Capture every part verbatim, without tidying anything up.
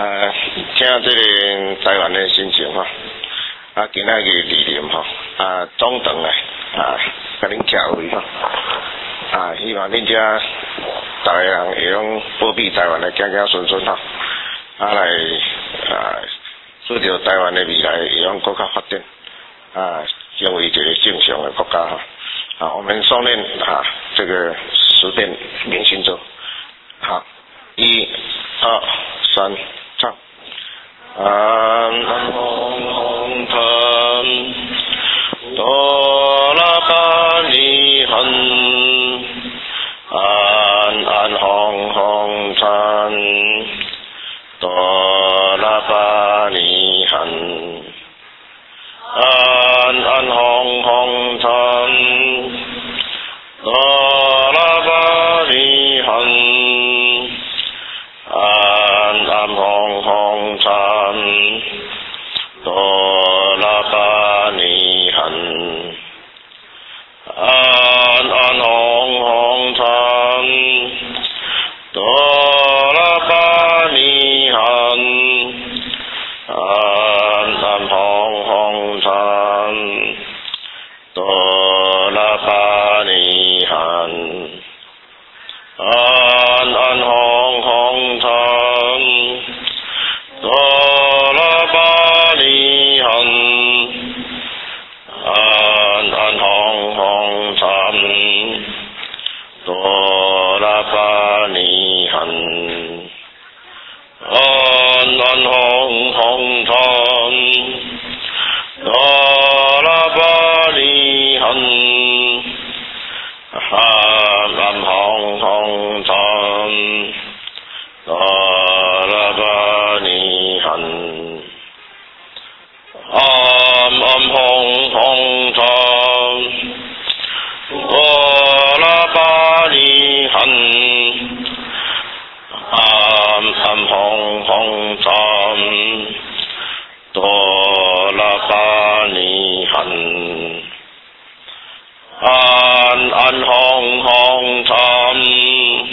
啊，听这个台湾的心情哈，啊，今仔日理念哈，啊，中长来啊，甲恁徛位哈，啊，希望恁遮逐个人会用保庇台湾的行行顺顺哈，啊来啊，使着台湾的未来会用更加发展，啊，成为一个正常的国家哈。啊，我们诵念啊这个十遍明心咒，好，一、二、三，唱。安安红红尘，哆啦吧尼恨，安安红红尘，哆啦吧尼恨，安安红红尘，哆啦吧尼恨，安安红红尘，哆啦吧尼恨，安安红红尘，哆啦吧尼恨，安安红红尘，哆啦吧尼恨，安安红红尘，哆啦吧尼恨，安安红红尘，哆啦吧尼恨，安安红红尘，哆啦吧尼恨，安安红红尘，哆啦吧尼恨，安安红红尘，哆啦吧尼恨，安安红红尘，哆啦吧尼恨，安安红红尘，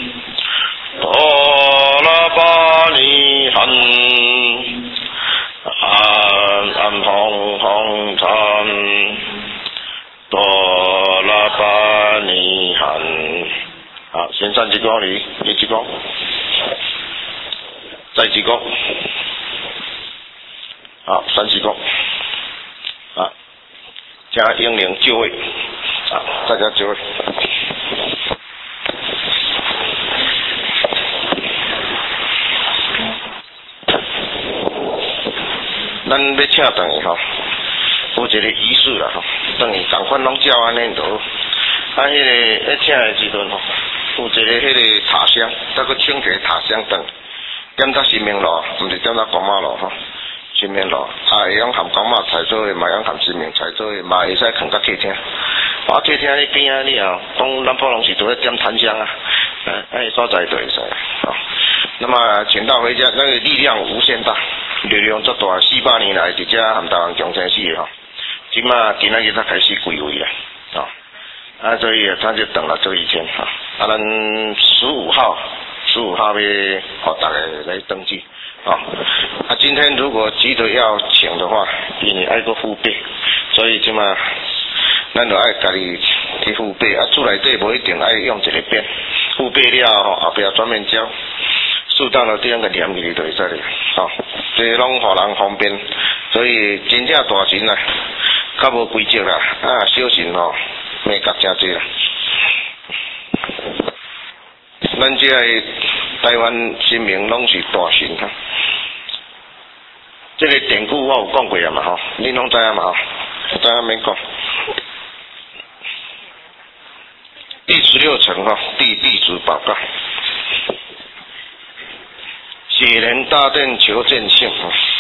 哆啦吧尼恨，安安红红尘，哆啦吧尼恨。好，先三鞠躬礼，一鞠躬，再鞠躬，好，三鞠躬，啊，加英灵就位，啊，大家就位。咱要请等于吼，有一个仪式啦吼，等于同款拢照安尼就好。啊，迄、那个要请的时阵吼，有一个迄个茶香，再搁请一个茶香灯，点到神明路，毋是点到公妈路吼，神明路啊会用含公妈菜做的，嘛用含神明菜做的，嘛会使放到客厅。啊，客厅咧边啊，你啊，讲咱普通时都咧点檀香啊，啊，迄所在就会使啊。那么请到回家，那个力量无限大，力量足大，四百年来伫遮含台湾强生死的吼，即马今仔日才开始归位啦，啊，啊，所以他就等了这一天哈，啊，咱十五号，十五号要互大家来登记，啊，啊，今天如果急着要请的话，因为爱个付费，所以即马咱就爱家己去付费啊，厝内底无一定爱用一个遍，付费了吼，后壁专门交。适当的这样个念起就会使哩，吼，这拢互人方便，所以真正大神啊，较无规则啦，啊，小神吼，咩夹真济啦。咱这个台湾神明拢是大神哈，这个典故我有讲过啊嘛吼，恁拢知影嘛吼，知影免讲。第十六层哈，地地主报告。血莲大殿求见性，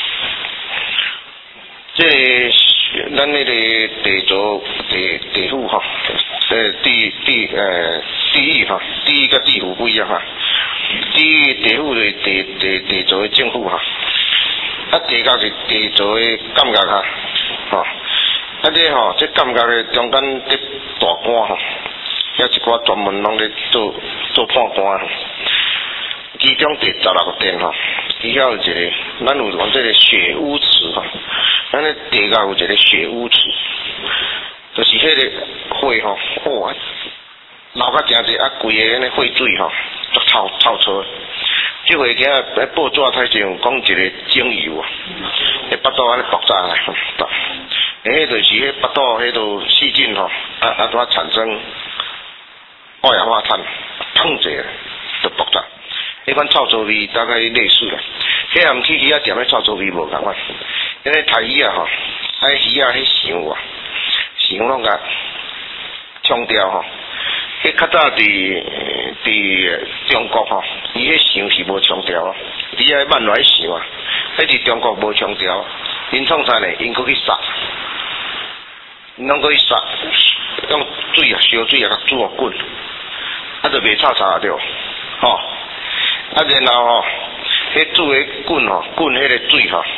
这咱那个地主地地府哈，呃地地呃地狱哈，地狱跟地府不一样哈，地狱地府的地地地主的政府哈，啊地价是地主的感觉哈，吼，啊这吼这感觉的中间的大官吼，也一寡专门拢咧做做判官。其中第十六殿吼， 伊遐有一个，咱有讲这个雪屋池吼，咱咧地下有一个雪屋池，就是迄个火吼，哇，流甲诚济，啊，规个安尼血水吼，足臭臭臭。即回今日喺报纸睇上讲一个精油啊，迄巴肚安尼爆炸来，诶，迄就是迄巴肚迄度细菌吼，啊啊，它产生二氧化碳，砰一下就爆炸。迄款臭臭味大概类似啦，迄暗去鱼仔店迄臭臭味无共款，因为台鱼啊吼，啊鱼仔迄肠啊，肠拢甲冲掉吼。迄较早伫伫中国吼，伊迄肠是无冲掉咯，你爱慢来肠啊，迄伫中国无冲掉，因创啥呢？因搁去杀，因拢搁去杀，用水啊烧水啊甲煮啊滚，啊就袂臭臭啊对，吼、哦，啊然后吼，迄煮诶滚吼，滚迄个水吼，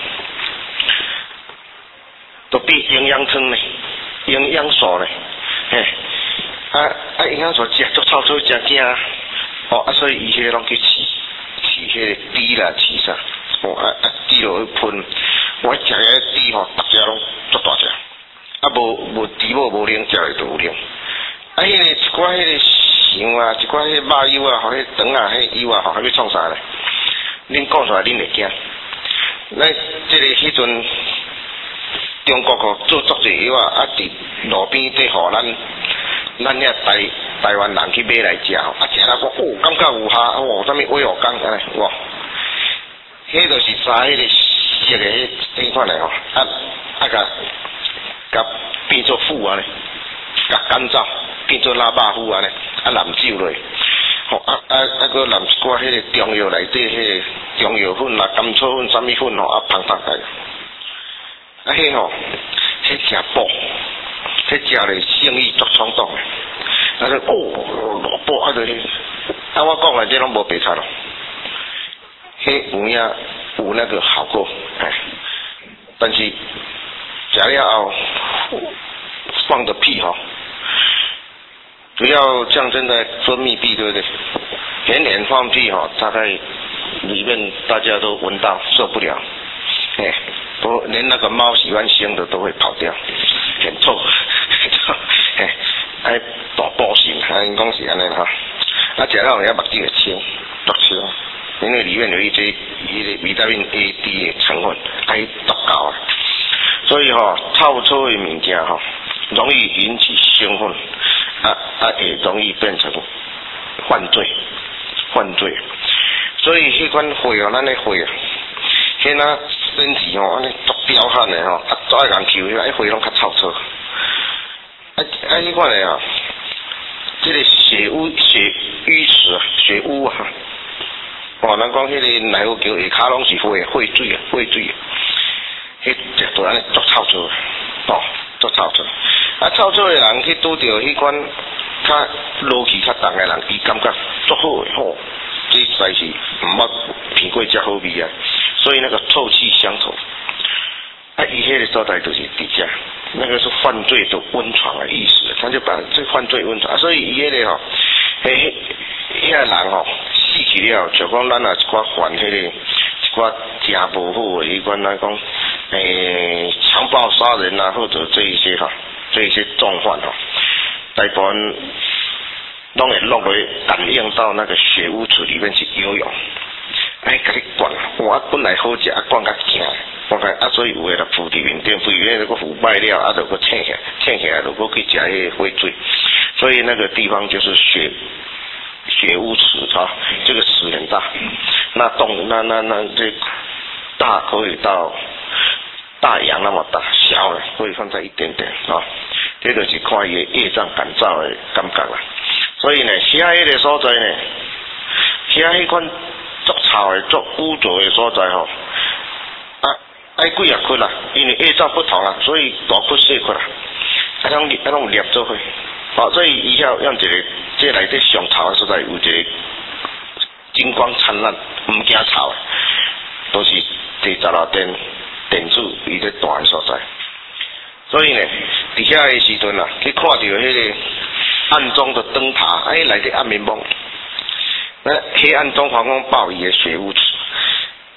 都比营养汤呢，营养素呢，嘿。啊啊！营养素食足臭臭，真惊哦！啊，所以伊迄个拢去饲饲迄个猪啦，饲啥？哦啊啊！猪落去喷，我食个猪吼，逐只拢足大只，啊无无猪某无灵，食的就有灵。啊，迄、那个一寡迄个肠啊，一寡迄肉油啊，吼，迄肠啊，迄油啊，吼，还要创啥咧？恁讲出来，恁会惊？咱即个迄阵中国吼做足侪药啊，啊伫路边底互咱。咱遐台台湾人去买来食吼，啊食了讲哦，感觉有效哦，啥物威尔刚安尼哇，迄就是杀迄个色个迄迄款的吼，啊啊甲甲变做腐安尼，甲干燥变做腊肉腐安尼，啊淋酒落，吼啊啊啊个淋一寡迄个中药内底迄个中药粉啦、甘草粉、啥物粉吼，啊芳芳开，啊迄吼，迄诚补。迄食咧性欲足冲动，啊说哦萝卜啊，就是啊我讲的这拢无白菜咯，迄有影有那个好过，哎，但是食了后放个屁吼，主要象征在分泌壁，对不对？连连放屁吼，大概里面大家都闻到受不了，哎，都连那个猫喜欢腥的都会跑掉，很臭。嘿，哎，大补性，啊，因讲是安尼哈，啊，食了也目睭会清，毒清，因为里面有一些一个维他命 A、D 的成分，啊，伊毒够啊，所以吼、哦，臭臭的物件吼，容易引起兴奋，啊啊，也容易变成犯罪，犯罪，所以迄款火哦，咱的火啊，迄那身体吼，安尼足彪悍的吼，啊，早爱人抽，迄火拢较臭臭。啊啊！迄款的啊，这个血污血瘀池啊，血污啊，哦，咱讲迄个内湖桥下骹拢是血血水啊，血水啊，迄食到安尼足臭臭啊，哦，足臭臭。啊，臭臭的人去拄着迄款较落气较重的人，伊感觉足好的吼，这实在是毋捌闻过遮好味啊，所以那个臭气相投。啊，伊迄个所在就是底下，那个是犯罪的温床的意思，他就把这犯罪温床啊，所以伊迄个吼，迄遐人吼死去了，就讲咱也一寡犯迄个一寡诚无好的，伊讲来讲，诶，强暴杀人啊，或者这一些哈，这一些重犯哈，大部分拢会落去感应到那个血污池里面去游泳，哎，甲你灌，我本来好食，啊灌甲惊。我看啊，所以有诶啦，附伫面顶，附伫那个腐败了，啊，就个蹭起来，蹭起来，如果去食迄个血水，所以那个地方就是血血污池啊，这个池很大，那洞那那那这大可以到大洋那么大，小的可以放在一点点啊，这就是看伊的业障感召的感觉啦。所以呢，遐迄个所在呢，遐迄款足臭的、足污浊的所在吼。爱几啊窟啦，因为业障不同啊，所以大窟小窟啦，啊拢啊拢捏做伙，哦，所以以后用一个这内底上臭的所在有一个金光灿烂，唔惊臭的，都是第十六殿殿主伊咧住的所在。所以呢，伫遐的时阵啊，去看到迄个暗中的灯塔，哎，内底暗绵蒙，那黑暗中皇宫暴雨的水雾池。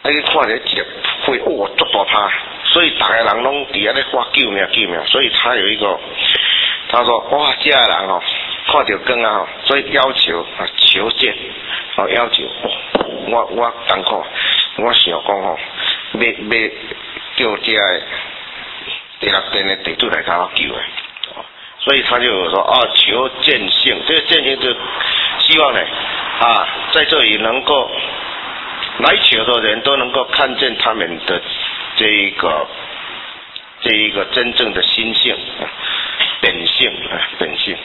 啊去看着一个血，哇，足大趴，所以大家人拢伫遐咧喊救命救命，所以他有一个，他说哇，这个人哦，看到光啊，所以要求啊求见，哦要求，我我艰苦，我想讲吼，要要叫这个第六殿的地主来甲我救的。所以他就有说啊，求见性，这个见性就希望呢啊，在这里能够来求的人都能够看见他们的这一个这一个真正的心性、啊、本性啊本性。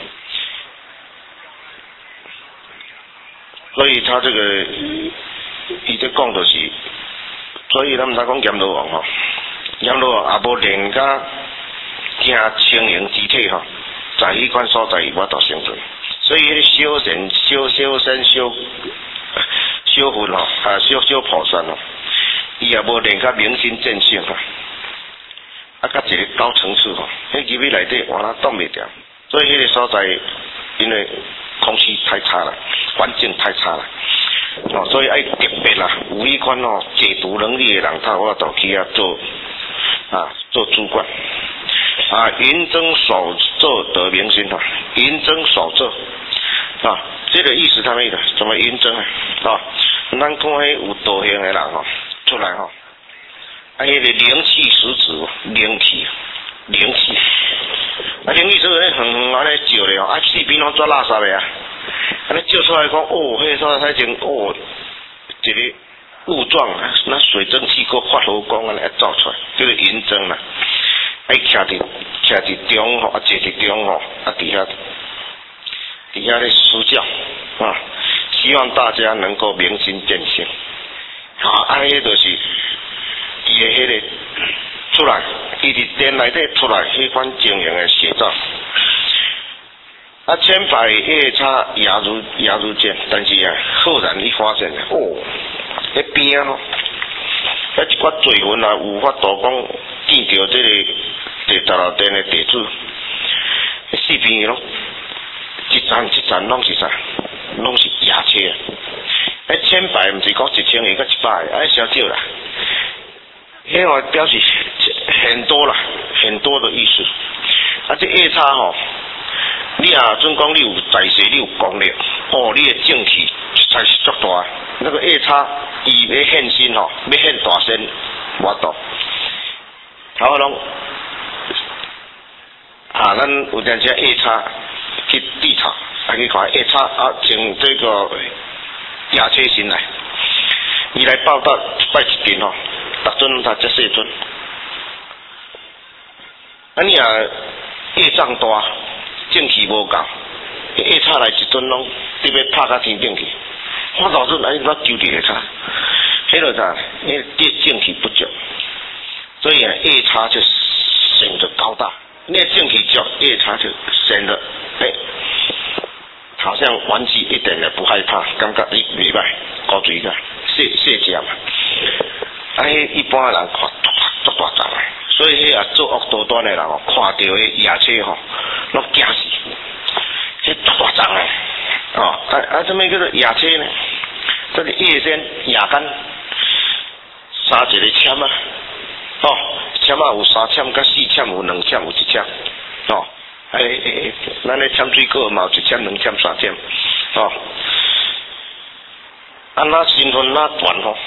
所以他这个伊在讲就是，所以咱毋知讲阎罗王吼，阎罗王也无练甲惊轻盈之体吼。在迄款所在，我都生存，所以迄修神、修修身、修修佛吼，啊修修菩萨吼，伊也无练较明心见性哈，啊，甲一个高层次吼，迄入去内底换哪挡袂掉，所以迄个所在，因为空气太差了，环境太差了，哦，所以爱特别啦，有迄款哦解读能力的人，他我就去遐做啊做主管。啊，云蒸手作得明心哈，云蒸手作啊，这个意思他们的怎么云蒸啊？啊，咱看迄有道行的人吼，出来吼，啊，迄个灵气十足，灵气，灵气，啊，灵气十足，远远安尼照咧吼，啊，四边拢做垃圾的啊，安尼照出来讲，哦，迄个所在前哦，一个雾状啊，那水蒸气个发流光安尼照出来，就是云蒸啦。爱徛伫徛伫中吼，啊坐伫中吼，啊底下底下咧施教啊，希望大家能够明心见性。啊，安尼就是伊的迄个出来，伊伫殿内底出来迄款经营的写照。啊，千百夜叉牙如牙如剑，但是啊，赫然一发现哦，迄边吼，迄一寡罪魂啊，有法度讲见到这个。第十六殿的地主，四边拢一层一层拢是啥？拢是牙车。迄千百毋是讲一千个，甲一百个，哎小少啦。迄个表示很多啦，很多的意思。啊，这夜叉吼，你啊，准讲你有在世，你有功力，哦，你的正气才是足大。那个夜叉，伊要现身吼，要现大身，我度。头拢。啊，咱有阵时夜叉去地塔，啊去看夜叉啊，从这个牙车神来，伊来报道拜一阵吼，逐尊他才细尊。啊你啊业障大，正气无够，夜叉来一尊拢特别拍到天顶去，我老是来我揪伫个叉，迄个啥，因为正气不足，所以啊夜叉就显得高大。你的正气足，夜叉就显得，哎、欸，好像玩具一点也不害怕，感觉你袂歹，高水个，谢谢家嘛。啊，迄一般人看足大张诶，所以迄啊做恶多端的人哦，看到迄夜车吼，拢惊死，迄大张诶，哦，啊啊，什么叫做夜车呢？这个夜间夜间三一个签啊，哦。签啊有三签甲四签，有两签，有一签，哦，哎哎，咱咧签水果嘛有一签、两签、三签，哦，啊那身份那悬吼，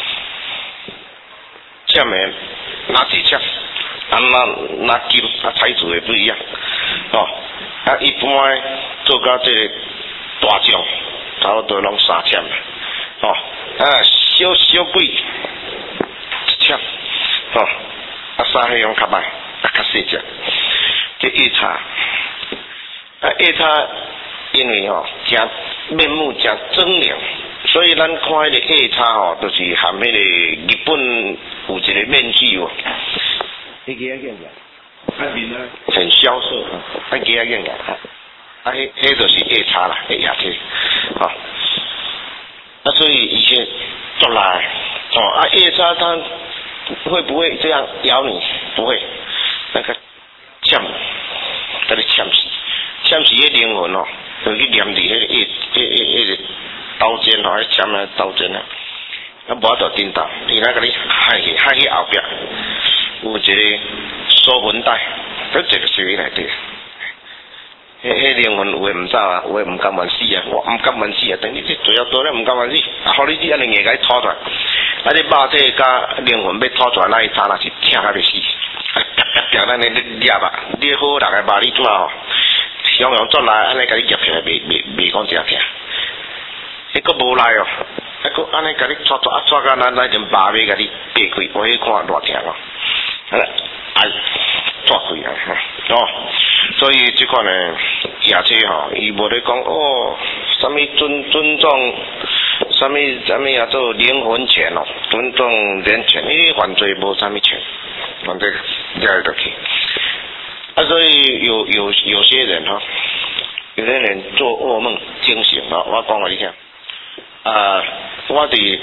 签的哪几签，啊那那金啊彩子也不一样，哦，啊一般做到这个大奖，差不多拢三签，哦，啊小小鬼一签，哦。啊，三黑用较歹，啊较细只，这夜叉，啊夜叉因为吼、哦，真面目真狰狞，所以咱看迄个夜叉吼，就是含迄个日本有一个面具哦，迄个眼镜，啊面啊很消瘦，啊个眼镜啊，啊迄迄就是夜叉啦，夜叉，哦，啊所以以前做来，哦啊夜叉它。会不会这样咬你？不会，那个呛，给你呛死，呛死迄灵魂哦，就去黏伫迄个迄迄迄个刀尖吼，迄签啊刀尖啊， 啊，无法度颠倒，伊来甲你害去害去后壁，有一个锁魂带，搁一个收喺内底。迄迄灵魂有诶毋走啊，有诶毋甘愿死啊，我毋甘愿死啊，等你这罪要多咧毋甘愿死，啊，互你只安尼硬甲伊拖出来，啊，你肉体甲灵魂要拖出来，那一刹那是痛甲要死，啊，夹夹夹，咱咧捏啊，捏好六个肉你怎吼，向阳转来，安尼甲你夹起来，袂袂袂讲真痛，迄个无来哦，还佫安尼甲你抓抓啊抓到咱咱阵肉尾甲你掰开，我迄看偌痛哦，啊，哎，抓开啊，哦。所以这款呢，夜车吼，伊无咧讲哦，什么尊尊重，什么什么叫做灵魂权哦，尊重人权，伊犯罪无什么权，反正了得去。啊，所以有有有些人哈、哦，有些人做噩梦惊醒了，我讲给你听。啊，我伫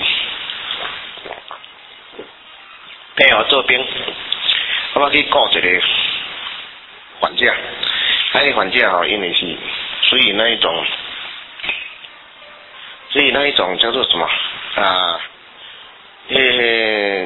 平湖做兵，我去告一个还价，那个还价哈，因为是属于那一种，所以那一种叫做什么啊？呃，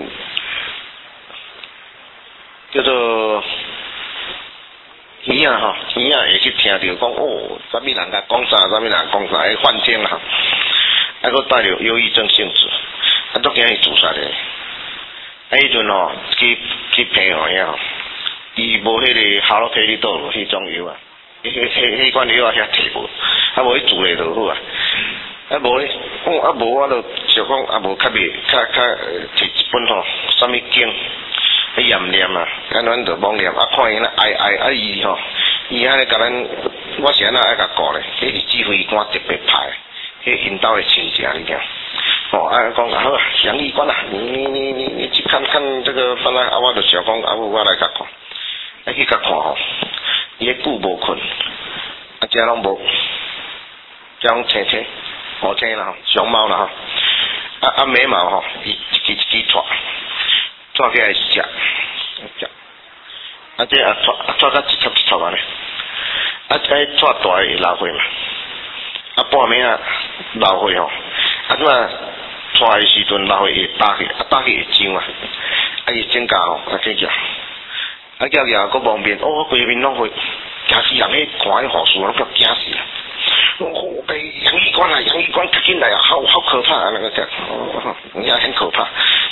叫做鱼啊哈，鱼啊会去听到讲哦，什么人甲讲啥，什么人讲啥，会幻听啦，还佫带着忧郁症性质，啊，都惊伊自杀咧。啊，迄阵吼去去平湖遐。伊无迄个哈洛佩利豆迄种药啊，迄迄迄款药啊遐摕无，啊无去煮咧就好啊，啊无咧，讲啊无我就想讲啊无较袂较较摕一本吼，啥物经，迄验念啊，啊咱就妄念啊看伊那爱爱啊伊吼，伊安尼甲咱，我是安那爱甲顾咧，迄是指挥官特别派，迄因兜诶亲戚你听。哦，啊讲啊好啊，杨医官啊，你你你你你去看看这个本来啊，我就想讲啊，我来甲看。啊去甲看吼，伊迄久无困，啊遮拢无，遮拢青青、乌青啦吼，熊猫啦吼，啊啊眉毛吼，伊一支一支拖，拖起来食，食，啊这啊拖啊拖到一撮一撮安尼，啊这拖大会流血嘛，啊半暝啊流血吼，啊怎啊拖的时阵流血会打去，啊打去会痒啊，啊伊增加吼，啊这叫。啊，叫叫个旁边，哦，规面拢会惊死人，迄看迄护士拢叫惊死啊！哦，被杨医官啊，杨医官赶紧来啊，好好可怕啊，那个叫，哦，你也很可怕。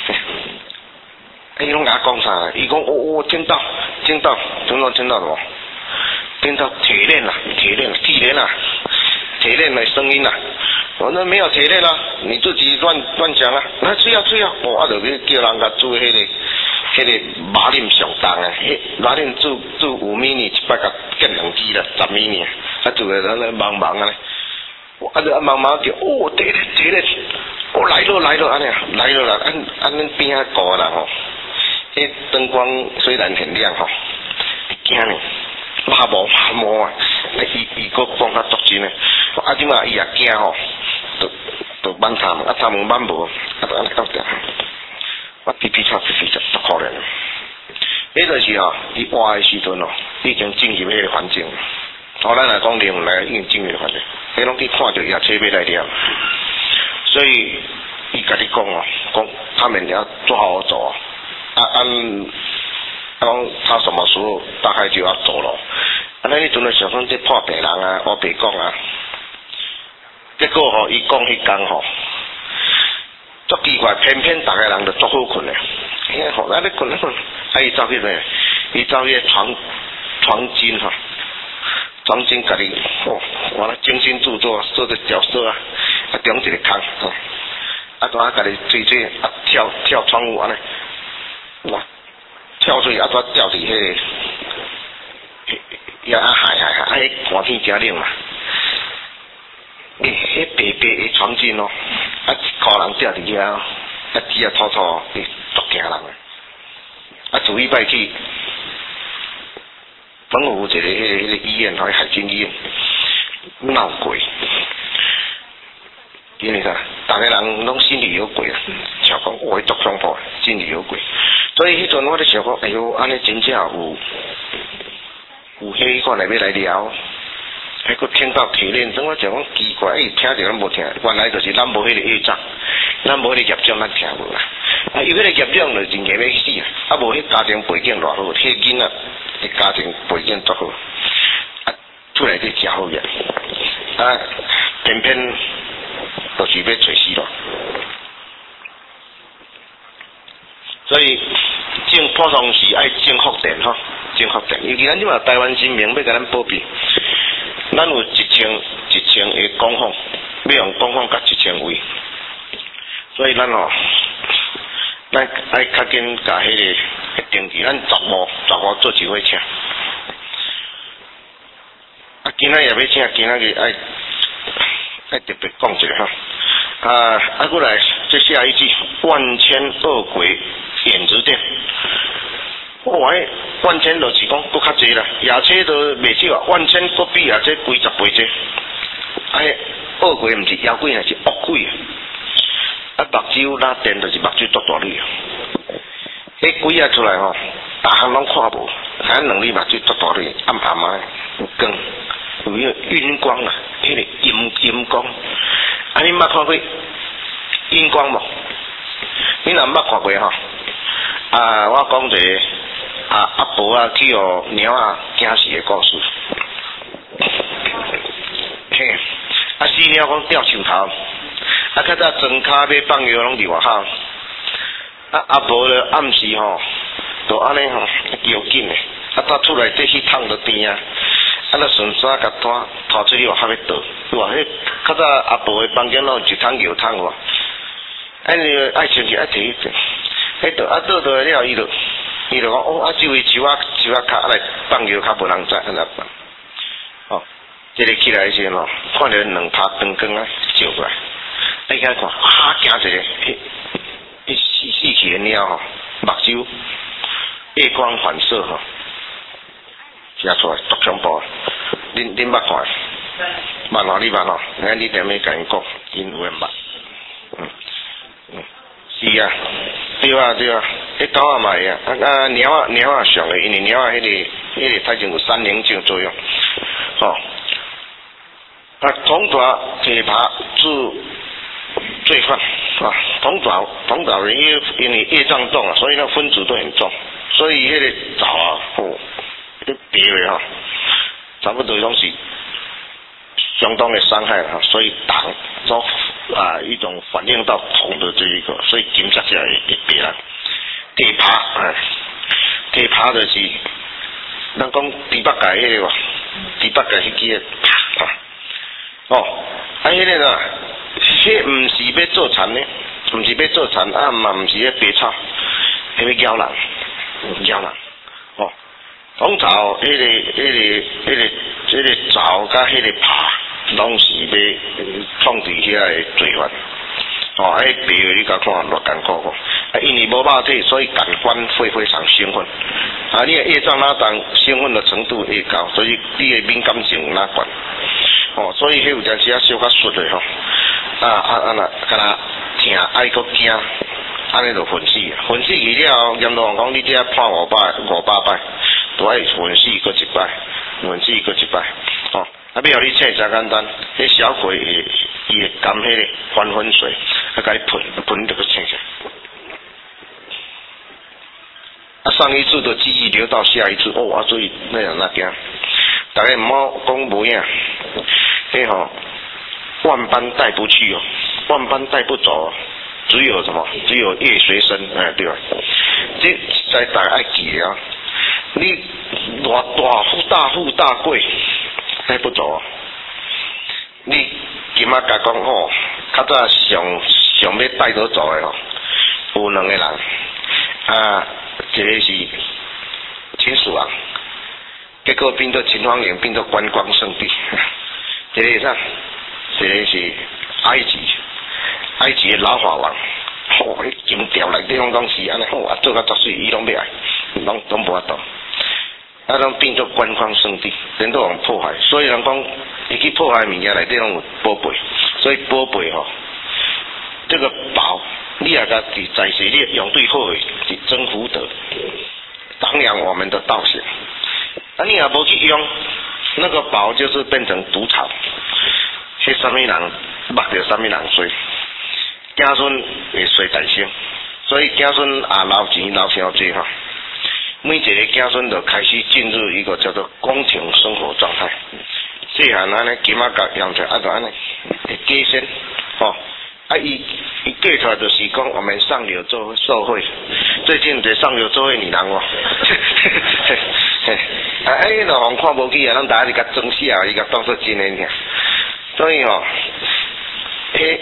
伊拢甲我讲啥？伊讲哦哦，听到听到，听到听到什么？听到铁链啊，铁链，铁链啊，铁链的声音啊。我说没有铁链啊，你自己乱乱讲啊！那吹啊吹啊，我啊就去叫人甲做迄个。迄个马林上重啊，迄马林做做五米呢，一摆甲建两支啦，十米呢，啊做个那茫茫啊咧，我啊就啊茫茫叫，哦，对咧对咧，哦来了来了安尼啊，来了啦，按按恁边啊个人吼，迄灯光虽然很亮吼，惊呢，怕无怕无啊，啊伊伊个讲较足真诶，啊即嘛伊也惊吼，就就挽他们，啊他们挽无，啊就安尼到底。我皮皮擦皮皮擦，足可怜。迄就是吼，伊活诶时阵哦，已经进入迄个环境。哦，咱来讲灵魂来已经进入环境，迄拢去看到夜车要来了。所以伊甲你讲哦，讲他们要做好好走啊，按讲他什么时候大概就要走了。啊，那你阵来想讲这破病人啊，我白讲啊，结果吼，伊讲迄工吼。足奇怪，偏偏大家人就足好困咧。哎吼，咱咧困咧困，啊伊走去咩？伊走去床床巾哈，床巾家己哦，我咧精心制作做个角色啊，啊中一个空，啊怎啊家己追追啊跳跳窗户安尼，哇，跳出去啊怎掉伫迄个，呀啊海海海，啊迄寒天真冷嘛。诶，迄白白诶床巾哦，啊一个人掉伫遐，啊只啊吐吐，诶，足惊人诶。啊，自伊摆去，本有一个迄个迄个医院，迄海军医院闹鬼，因为啥？大家人拢心里有鬼啊，想讲我会足恐怖，心里有鬼。所以迄阵我咧想讲，哎哟，安尼真正有有迄款来要来聊。 还佫听到提炼，怎我就讲奇怪，伊听着咱无听，原来就是咱无迄个业障，咱无迄个业障，咱听无啦。啊，有迄个业障就真硬要死啊！啊，无迄家庭背景偌好，迄囡仔迄家庭背景足好，啊，出来去食好嘢，啊，偏偏就是要找死咯。所以种普通是爱种福田吼，种福田。尤其咱即嘛台湾人民要甲咱保庇，咱有一千一千个工坊，要用工坊甲一千位，所以咱吼，咱爱较紧甲迄个登记，咱十五十五做一伙请。啊，今仔也要请，今仔日爱爱特别讲一下哈。啊，啊，过来，这下一句万千恶鬼眼子店。我话迄万千就是讲搁较济啦，夜车都袂少啊，万千搁比夜车贵十倍济。啊，恶鬼毋是妖鬼，乃是恶鬼啊！啊，目睭拉电就是目睭大大粒啊！迄鬼啊出来吼，逐项拢看无，咱两粒目睭大大粒，暗暗啊，光，有迄个晕光啊，迄、那个阴阴光。啊，你捌看过阴光无？你若捌看过吼？啊，我讲一个啊阿婆啊去互猫啊惊死的故事。嘿，啊死猫讲掉树头，啊较早庄脚要放药拢伫外口，啊阿婆咧暗时吼，就安尼吼摇紧的，啊搭厝内底去烫着甜啊。啊！那顺衫甲拖拖出去外口要倒，哇！迄较早阿婆的房间拢有一桶油桶哇，啊你爱穿去爱摕去倒，迄倒啊倒倒了伊就伊就讲哦啊，这位树啊树啊卡来放油较无人知安那办，哦，这个起来时吼，看到两拍灯光啊照过来，你看看啊惊一个，迄迄死死去的鸟吼，目睭夜光反射吼。写出来足恐怖，恁恁捌看？捌吼，你捌吼？哎，你踮咧甲因讲，因有诶捌。嗯嗯，是啊，对啊对啊，迄狗仔嘛会啊，啊啊猫啊猫啊上诶，因为猫啊迄个迄个它就有三棱镜作用，吼、哦。啊，通达提拔治罪犯啊，通达通达人因因为业障重啊，所以那分子都很重，所以迄个枣啊，哦。啲别的哈，差不多拢是相当的伤害哈，所以党都啊一种反映到铜的这一个，所以警察起来会别啦。地爬啊，地爬就是咱讲猪八戒迄个哇，猪八戒迄支啊，哦，啊迄个啦，迄毋是要做田呢，毋是要做田啊，嘛毋是要拔草，迄要咬人，咬人。通常迄个、迄个、迄个、迄个枣甲迄个爬，拢是要创治遐个罪犯。哦，迄白话你甲看偌艰苦个，啊，因为无肉体，所以感官会非常兴奋。啊，你个业障哪当兴奋的程度越高，所以你个敏感性哪悬。哦，所以迄有阵时啊小较顺的吼，啊啊啊那，敢若听爱搁惊，安尼就昏死，昏死去了后，阎罗王讲你只要判五百五百摆。都爱分死搁一摆，分死搁一摆，哦，啊，要互你请真简单，迄小鬼伊伊会含迄个还魂水，啊，甲你喷喷就搁请起来。啊，上一次的记忆留到下一次，哦，啊，所以那样那惊，大家毋好讲无影，迄吼万般带不去哦，万般带不走哦，只有什么？只有业随身，哎，对吧？这在大家爱记啊。你大大富大富大贵带不走啊！你今仔甲讲吼，较早上上要带倒走的吼，有两个人，啊，一个是秦始皇，结果变做秦皇陵，变做观光圣地；一个是啥？一个是埃及，埃及的老法王，吼、哦，迄金条内底拢拢是安尼，吼，啊做甲足水，伊拢要爱，拢拢无法度。啊，拢变做观光圣地，人都往破坏，所以人讲，伊去破坏物件内底拢有宝贝，所以宝贝吼，这个宝，你也甲伫在世你用对好诶，是增福德，当然我们的道行。啊，你也无去用， 那个宝就是变成毒草，迄什么人目着什么人衰，子孙会衰大生，所以子孙也留钱留伤济哈。每一个子孙就开始进入一个叫做宫廷生活状态。细汉安尼金仔甲养出，啊就安尼会加身，吼、哦，啊伊伊嫁出来就是讲我们上流做社会，最近在上流做伙女人哦，啊哎，老红看无起啊，咱大家就甲装死啊，伊甲当作真诶尔，所以哦，迄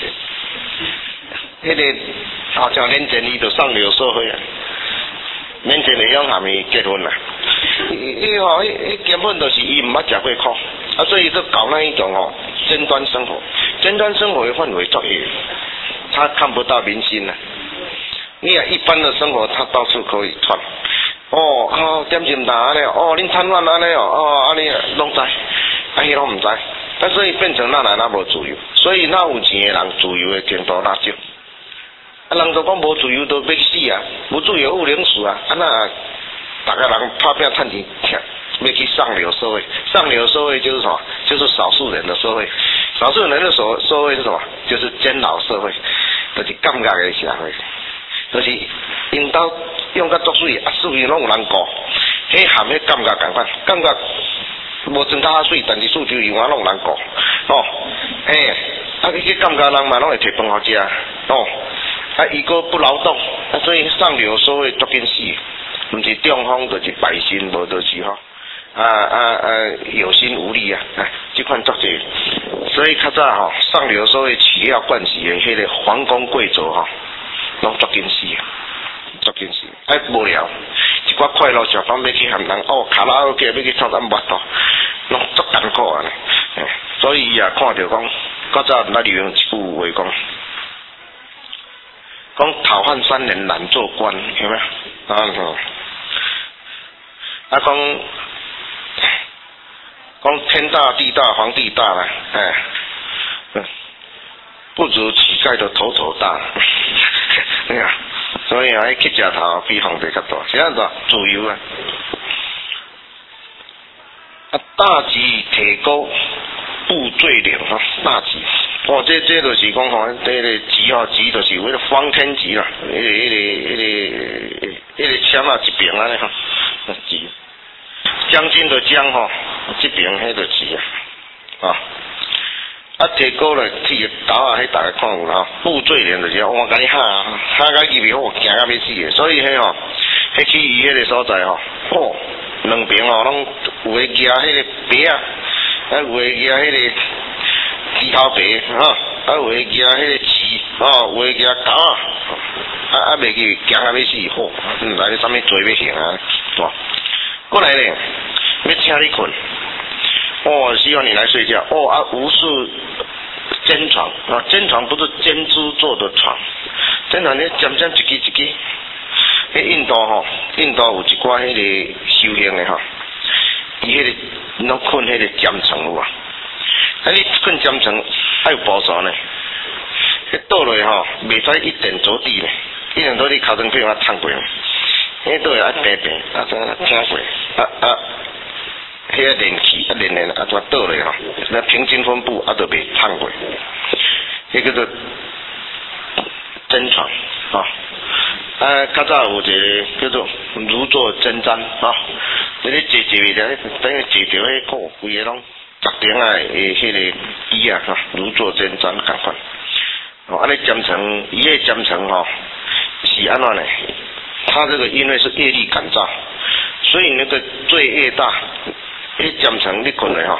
迄个好像年前伊就上流社会啊。免前会用含伊结婚啦，伊吼，伊伊根本就是伊毋捌食过苦，啊，所以就搞那一种吼尖端生活，尖端生活的范围作业，他看不到民心啦。你啊，一般的生活他到处可以窜，哦，啊，点心大安尼，哦，恁贪婪安尼哦，哦，安尼拢知，啊，伊拢毋知，啊，所以变成咱来咱无自由，所以那有钱的人自由的程度哪少？啊，人就讲无自由都要死啊，无自由有零死啊，啊那大家人拍拼赚钱，要去上流社会，上流社会就是什么？就是少数人的社会，少数人的社社会是什么？就是监牢社会，就是尴尬的社会，就是因兜用甲作水，啊水拢有人顾，迄含迄尴尬共款，感觉无真较水，但是厝就有啊拢有人顾，哦，嘿，啊迄个尴尬人嘛拢会摕饭互食，哦。啊，伊个不劳动，啊，所以上流社会足紧死，毋是中风就是败心，无就是吼，啊啊啊有心无力啊，啊，即款足济，所以较早吼上流社会取料惯习的迄个皇宫贵族吼，拢足紧死啊，足紧死，哎无聊，一寡快乐小方要去含人哦，卡拉 OK 要去唱咱巴肚，拢足艰苦啊，所以伊也看着讲，较早咱流行一句话讲。讲讨饭三年难做官，有没有？啊，嗯、啊讲讲天大地大皇帝大啦，哎，嗯，不如乞丐的头头大，哎呀，所以啊，去食头比皇帝较大，是安怎？自由啊！啊，大吉铁钩布坠岭哈，大吉。哦，这这就是讲吼，这个旗吼，旗就是为了方天旗啦，迄个迄个迄个迄个签啊一边安尼吼，旗。将军的将吼，这边迄个旗啊，啊，啊提高了铁刀啊，迄大家看有啦，布坠岭就是我甲你吓，吓甲入面我惊甲要死的，所以迄吼，迄去伊迄个所在吼，哦，两边吼拢有诶举迄个笔啊，啊有诶举迄个。枝头白，哈，啊有诶举迄个旗，哦，有诶举刀啊，啊啊袂记惊啊要死，吼，嗯，来啥物做要行啊，哦，过来咧，要请你困，哦，希望你来睡觉，哦啊，无数尖床啊，尖床不是尖珠做的床，尖床咧尖尖一支一支，迄印度吼，印度有一寡迄个修行的吼，伊迄个拢困迄个尖床有啊。啊！你困尖床还有保险呢，迄倒落吼，袂使一点着地呢，一点着地尻川片啊烫过，迄倒来啊平平，啊怎啊听过，啊啊，迄个连起啊连连啊怎倒落吼，那平均分布啊都袂烫过，迄叫做真床啊。啊，较早有一个叫做如坐针毡啊，你咧坐坐袂着，等于坐着迄个规个拢。十点啊，诶，迄个椅啊，哈，如坐针毡共款。哦，安尼尖层，伊迄尖层吼，是安怎呢？它这个因为是业力感召，所以那个罪越大，迄尖层你困来吼，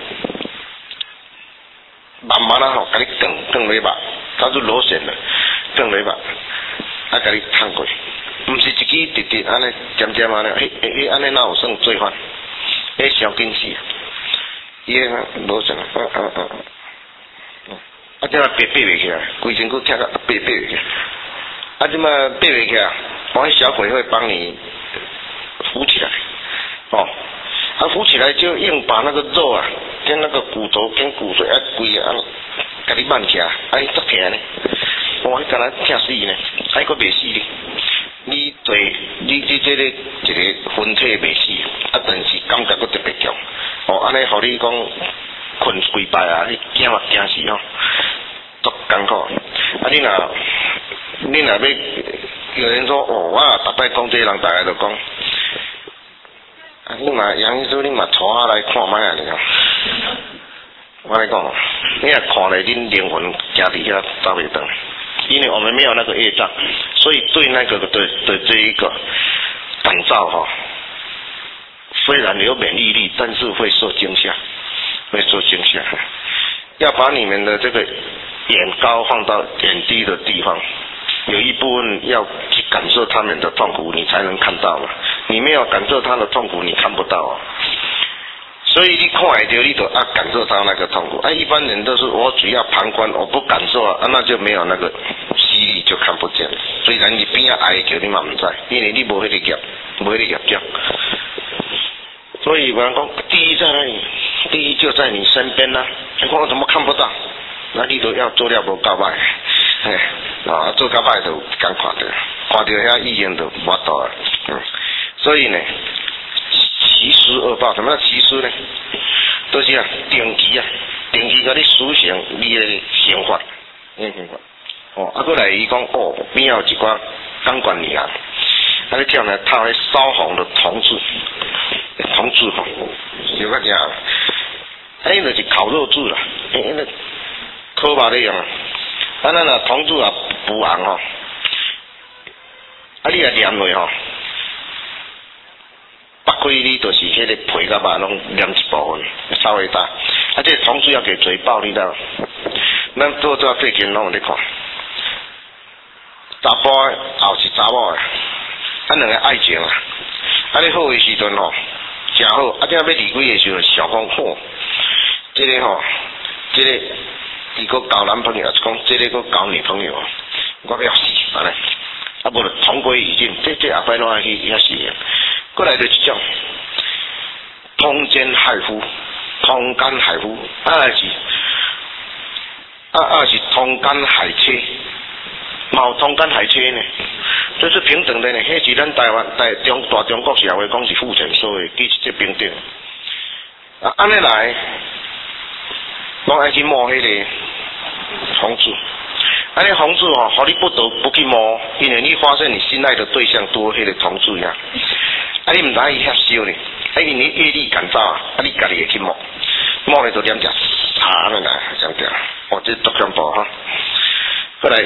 慢慢啊吼，甲你转转落吧，它就螺旋了，转落吧，啊，甲你烫过，毋是一支直直安尼尖尖安尼，迄迄安尼哪有算罪犯？迄小紧死。伊个螺旋啊，啊啊啊，啊，即马爬爬袂起来，规身躯疼到爬爬袂起来，啊，即马爬袂起来，我迄小鬼会帮你扶起来，哦，啊，扶起来就硬把那个肉啊，跟那个骨头跟骨髓啊，规啊，甲你慢起来，啊，伊足疼呢，哇，迄敢若疼死呢，啊，佫袂死呢，你对，你这这个一个身体袂死，啊，但是感觉佫特别强。 哦，安尼互你讲困规摆啊，你惊嘛惊死吼，足艰苦。啊，你若你若要有人说哦，我逐摆讲这人，大家都讲，啊，你嘛杨医师，你嘛带我来看卖啊，你讲。我来讲，你也看了，恁灵魂家底下走袂动，因为我们没有那个业障，所以对那个对对这一个感召哈，虽然有免疫力，但是会受惊吓，会受惊吓。要把你们的这个眼高放到眼低的地方，有一部分要去感受他们的痛苦，你才能看到嘛。你没有感受他的痛苦，你看不到啊。所以你看得到，你就啊感受到那个痛苦。啊，一般人都是我只要旁观，我不感受啊，啊那就没有那个吸力，就看不见。虽然你边啊挨叫你嘛唔知，因为你无迄个业，无迄个业障。所以我讲，第一在哪里？第一就在你身边啦、啊。你看我怎么看不到？那你都要做了无够歹，嘿，啊做够歹就敢看到，看到遐意见就无法度啊。嗯，所以呢。奇师恶报，什么叫奇师呢？都、就是啊，定期啊，定期甲你实行你的刑法，你的刑法。哦，啊，过来伊讲哦，边有一寡钢管女啊，啊，你叫呢套迄烧红的铜柱，铜柱吼，有个讲，哎，那就是烤肉柱啦，哎，那烤肉咧用啊，啊，咱若铜柱啊补红吼，啊，你也念落吼。八开你就是迄个皮甲肉拢连一部分，稍微大。啊，这同时要给嘴爆，你知道？咱做做最近拢有咧看，查甫的后是查某的，啊两个爱情啊，啊你好的时阵吼，真好，啊这要离开的时候想讲好，这个吼，这个伊个交男朋友，讲这个个交女朋友，我要死安尼，啊无就同归于尽，这这下摆拢爱去遐死的。过来就一种通奸害夫，通奸害夫，啊是啊啊是通奸害妻，冇通奸害妻呢，这是平等的呢。迄是咱台湾大中大中国社会讲是父权社会，其实这平等。啊，安尼来，拢爱去摸迄个红字，安尼红字哦，互你不得不去摸，因为你发现你心爱的对象多迄个同字呀。啊！你唔知伊遐烧呢，啊！因为业力感召啊，啊！你家己会去摸，摸咧就点只茶了啦，这样对啊。哦，这足恐怖哈。后来，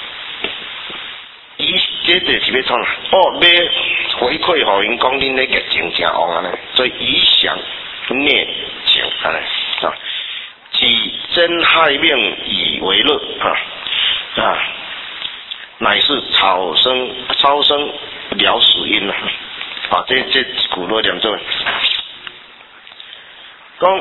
伊这就是要创啊，哦，要回馈互因讲恁咧热情真旺安尼，所以以想念情安尼啊，以真害命以为乐啊啊，乃是草生超生了死因啊。啊，这这古罗念做，讲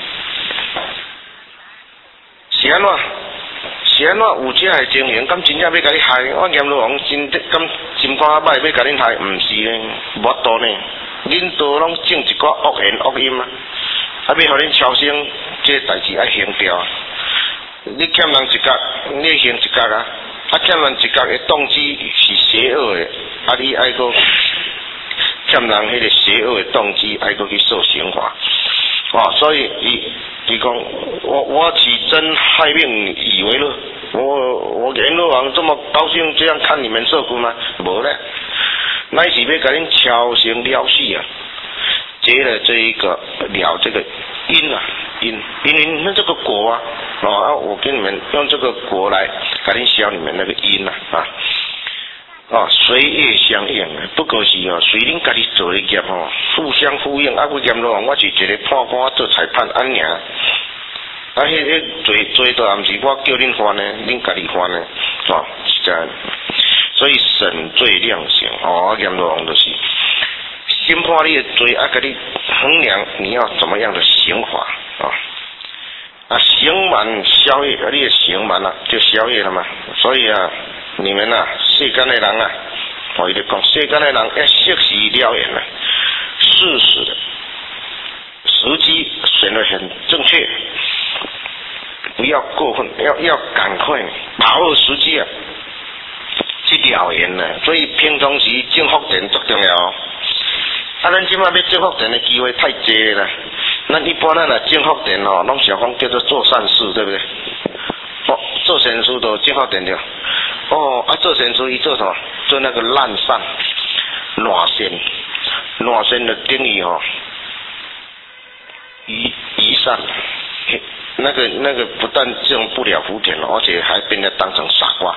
是安怎？是安怎有这个情形？敢真正要甲你害？我阎罗王真敢心肝歹要甲恁害？毋是呢，无多呢。恁都拢种一寡恶言恶音啊，啊，要互恁超生，这代志爱行掉。你欠人一角，你行一角啊！啊，欠人一角的动机是邪恶的，啊，你爱个。欠人迄个邪恶的动机，爱过去受刑罚，哦，所以伊伊讲，我我起真害命以为乐，我我阎罗王这么高兴这样看你们受苦吗？无咧，乃是要甲恁超生了死啊，结了这一个了这个因啊因，因为你们这个果啊，哦啊，我跟你们用这个果来甲恁消你们那个因啊啊。哦，随业相应的，不过是哦，随恁家己做的业吼，互相呼应。啊，我阎罗王，我是一个判官做裁判安尔。啊，迄迄罪罪都也毋是我叫恁犯的，恁家己犯的，哦，是这样。所以审罪量刑，哦，阎罗王就是先判你的罪，啊，给你衡量你要怎么样的刑罚啊。啊，刑满宵夜，啊，你的刑满了就宵夜了嘛。所以啊。你们啊，世间的人啊，我一直讲，世间的人要适时了言啊，适时的时机选得很正确，不要过分，要要赶快把握时机啊，去了言呢。所以平常时种福田最重要。啊，咱即马要种福田的机会太济啦， 咱一般咱来正福田吼，拢想讲叫做做善事，对不对？哦，做善事都正福田了。哦，啊，做善事伊做什么？做那个烂善、烂善、烂善的定义吼，移移善。那个那个不但种不了福田，而且还被人当成傻瓜。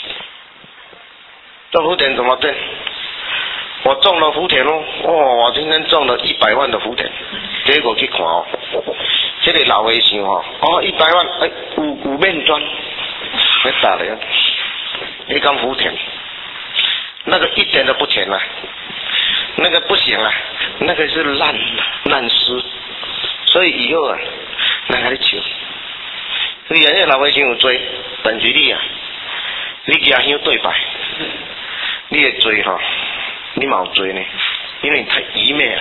种福田怎么变？我种了福田哦，哦，我今天种了一百万的福田，结果去看哦，这个老和尚哦，哦一百万，哎有有面砖，没打了，一缸福田，那个一点都不甜啊，那个不行啊，那个是烂烂丝，所以以后啊。咱甲你笑，你啊，迄老和尚有做，但是你啊，你家乡对拜，你的做吼，你嘛有做呢，因为你太愚昧了。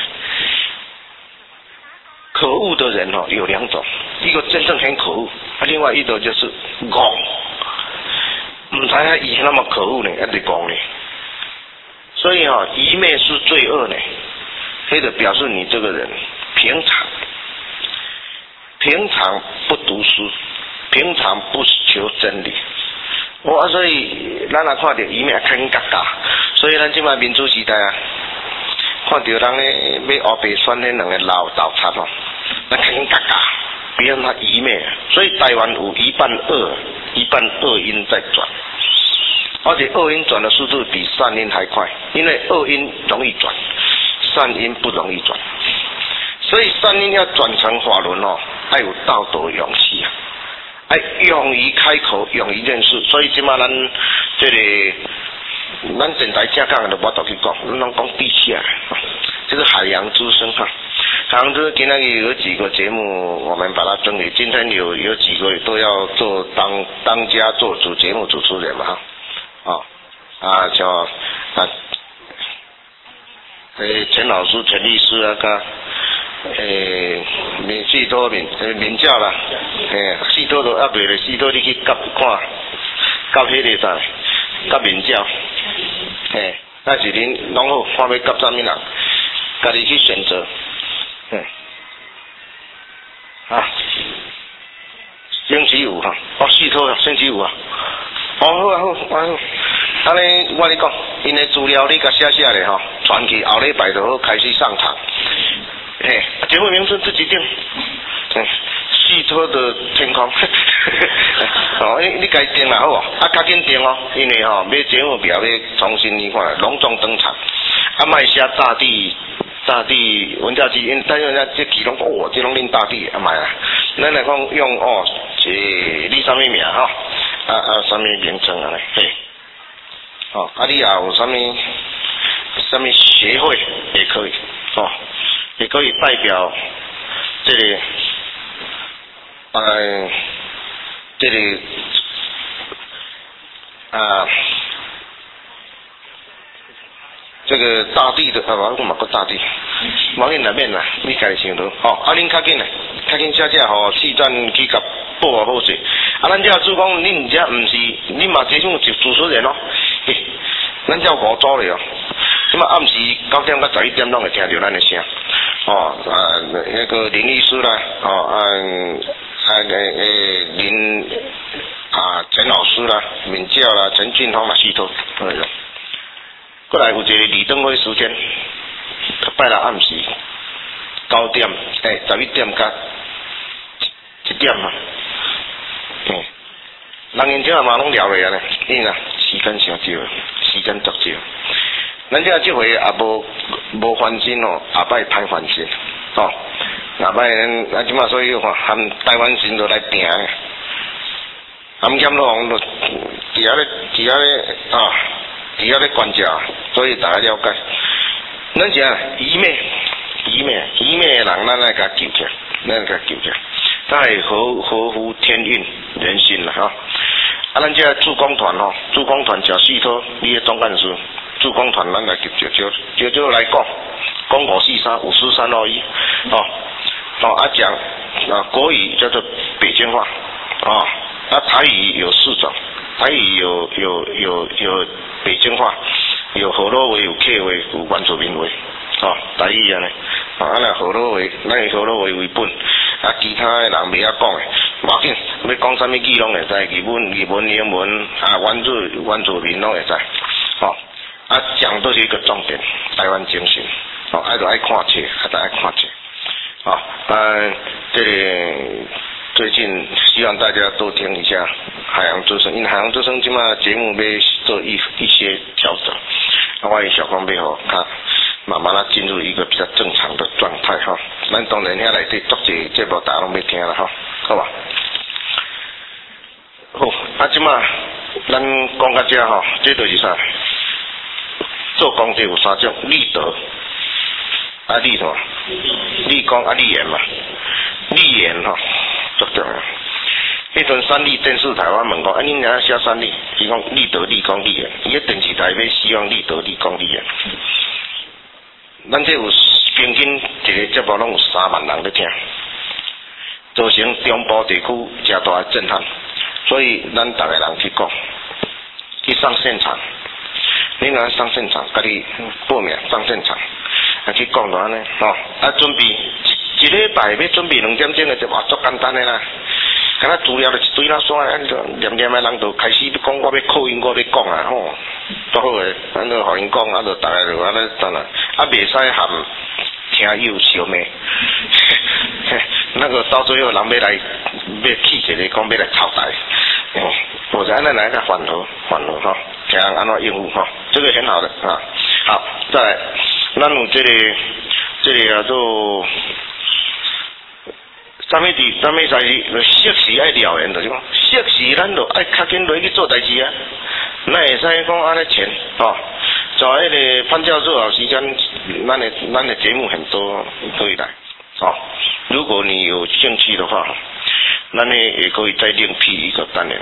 可恶的人哦，有两种，一个真正很可恶，啊，另外一种就是戆，唔知他以前那么可恶呢，一直戆呢。所以哦，愚昧是罪恶呢，这个表示你这个人平常。平常不读书，平常不求真理。我、哦、所以咱也看到伊面肯嘎嘎，所以咱即摆民主时代啊，看到人咧要黑白选那两个老倒插哦，那肯嘎嘎，别让他愚昧。所以台湾有一半恶，一半恶因在转，而且恶因转的速度比善因还快，因为恶因容易转，善因不容易转。所以善因要转成法轮哦，要有道德勇气啊，要勇于开口，勇于认识。所以即马咱这个咱电台正讲的，我都去讲，咱拢讲地下，这是海洋之声哈。海洋之声今天有几个节目，我们把它整理。今天有有几个都要做当当家做主节目主持人嘛哈，哦啊叫啊，诶陈老师、陈律师啊个。诶，免四托免诶免教啦，诶四托都压袂咧，四托你去夹看，夹迄个啥，夹免教，诶，那是恁拢好，看要夹啥物人，家己去选择，嗯，啊，星期五哈，哦四托啊，星期五啊，哦好啊好，啊好，安尼我咧讲，因诶资料你甲写写咧吼，传去后礼拜就好开始上场。嘿，节目名称自己定，嗯，细托的天空，哦，你你该定啦好啊，啊，赶紧定哦，因为吼、哦，要节目表要重新你看隆重登场，啊，卖写大地大地文教基因，但是人家这其中哦，这拢恁大地啊卖啊，咱来讲用哦，这你什么名哈、哦？啊啊，什么名称啊嘞？嘿，哦，啊你也有什么什么协会也可以哦。也可以代表这里，呃，这里啊，这个大地的啊，我嘛个大地，往因内面啦，你家己想到，哦，啊，恁较紧嘞，较紧写写吼，市长去甲报好势，啊，咱这主讲，恁这毋是，恁嘛这种就主持人哦，嘿，咱这五组嘞哦。咁啊，暗时九点到十一点拢会听到咱的声，哦啊，那个林律师啦，哦啊啊诶诶林啊陈老师啦，敏教啦，陈俊峰啦，系统，哎哟，过来有一个李登辉时间，拜六暗时九点，诶十一点甲一点嘛，嗯，人因这嘛拢聊落啊咧，因啊时间上少，时间足少。咱这这回也无无翻新哦，下摆歹翻新哦。下摆咱即马所以看含台湾人都来订的，含欠落红都伫遐咧，伫遐咧啊，伫遐咧观察，所以大家了解。咱是啊，愚昧、愚昧、愚昧的人，咱来甲救起，咱来甲救起，咱系合合乎天运人心啦哈。啊，咱这助攻团吼，助攻团叫四托，你的总干事。助攻团咱来就就就就来讲，讲五四三五四三二一，哦哦啊讲啊国语叫做北京话，啊啊台语有四种，台语有有有有北京话，有河洛话，有客话，有原住民话，哦台语啊呢， 啊，安尼河洛话，咱以河洛话为本，啊，其他的人袂晓讲的，无要紧，要讲啥物语拢会知，日本、日文、英文啊，原住原住民拢会知，吼、哦，啊，讲都是一个重点，台湾精神，哦，爱就爱看册，爱就爱看册，啊、哦，嗯，这里最近希望大家多听一下海洋之声，因为海洋之声即马节目要做一一些调整，啊，我小光要吼，看。慢慢啊进入一个比较正常的状态哈，咱当然遐内底足济节目大家拢要听啦哈，好吧？好，啊即马咱讲到这吼，这就是啥？做功德有三种，立德，啊立什么？立功啊立言嘛，立言吼足重要。迄阵三立电视台我问讲，啊恁俩写三立，伊讲立德、立功、立言，伊个电视台要希望立德、立功、立言。咱这有平均一个节目拢有三万人在听，造成中部地区真大的震撼。所以咱逐个人去讲，去上现场，你若上现场，家己报名上现场，啊去讲就安尼，吼、哦，啊准备一一礼拜要准备两点钟的节目，足简单的啦。敢若资料就一堆啦，煞安就念念的人就开始讲，我要口音，我要讲啊，吼，多好诶，咱就互因讲，啊就逐个就安尼等啦，啊袂使含听友相骂，那个到最后人要来要气起来讲要来抄台，哦，或者安尼来个缓和缓和吼，听人安怎应付吼，这个很好的啊，好，再来，咱有这里这里啊做。啥物事？啥物代志？就适时爱撩人，就是讲适时，咱就爱较紧落去做代志啊。咱会使讲安尼前，吼，找迄个潘教授啊，时间，咱的咱的节目很多可以来，哦。如果你有兴趣的话，咱呢也可以再另辟一个单元。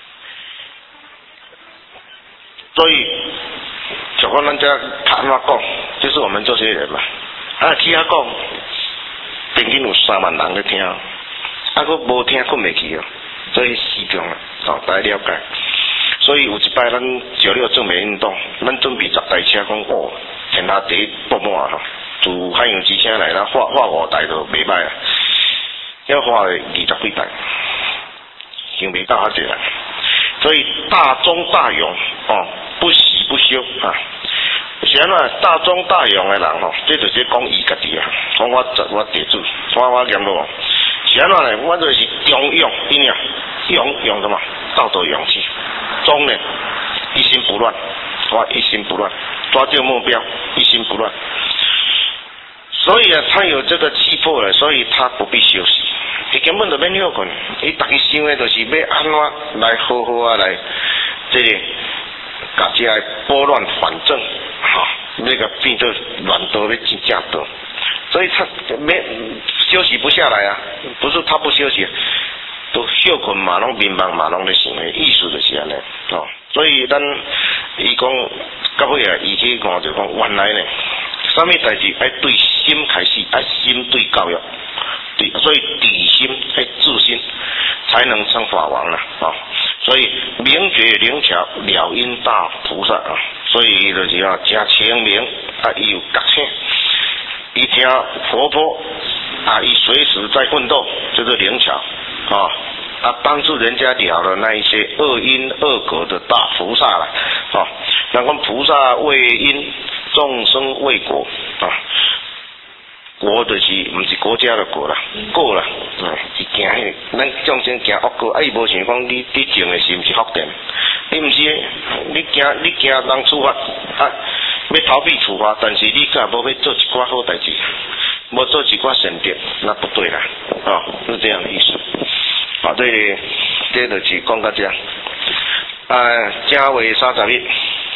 所以，就讲咱这他安怎讲，就是我们这些人嘛，啊，其他讲。平均有三万人在听，啊，佫无听困袂去哦，所以死中啦，哦，大家了解。所以有一摆咱九六正面运动，咱准备十台车讲哦，天下第一爆满吼，自海洋之声来啦，画画五台就袂歹啊，要画二十几台，想袂到遐济啦。所以大忠大勇哦，不喜不休啊。是安怎大忠大勇的人吼，这就是讲伊家己啊，讲我我地主，我我念落，是安怎呢？我就是忠勇，一样勇勇什么？道德勇气，忠呢一心不乱，我一心不乱，抓住目标，一心不乱。所以啊，他有这个气魄了，所以他不必休息，伊根本就免休困，伊逐个想的就是要安怎来好好啊来这里。家己来拨乱反正，哈、哦，那个变做乱多的真正多，所以他没休息不下来啊，不是他不休息，都休困嘛，拢迷茫嘛，拢咧想的，意思就是安尼，哦，所以咱伊讲到尾啊，伊去讲就讲原来呢，啥物代志爱对心开始，爱心对教育，对，所以底心爱自心，才能成法王啦，啊、哦。所以明觉灵巧了因大菩萨啊，所以伊就是要真清明啊，伊有觉醒，伊听活泼啊，伊随时在奋斗，就是灵巧啊啊，帮助人家了了那一些恶因恶果的大菩萨啦啊，那讲菩萨为因，众生为果啊。国就是毋是国家的国啦，果啦，嗯，是行迄个，咱众生行恶果，啊伊无想讲你你种的是毋是福田，你毋是，你惊你惊人处罚，啊，要逃避处罚，但是你敢无要做一寡好代志，无做一寡善德，那不对啦，啊、哦，是这样的意思。好，这里这就是讲到这，啊，正月三十一，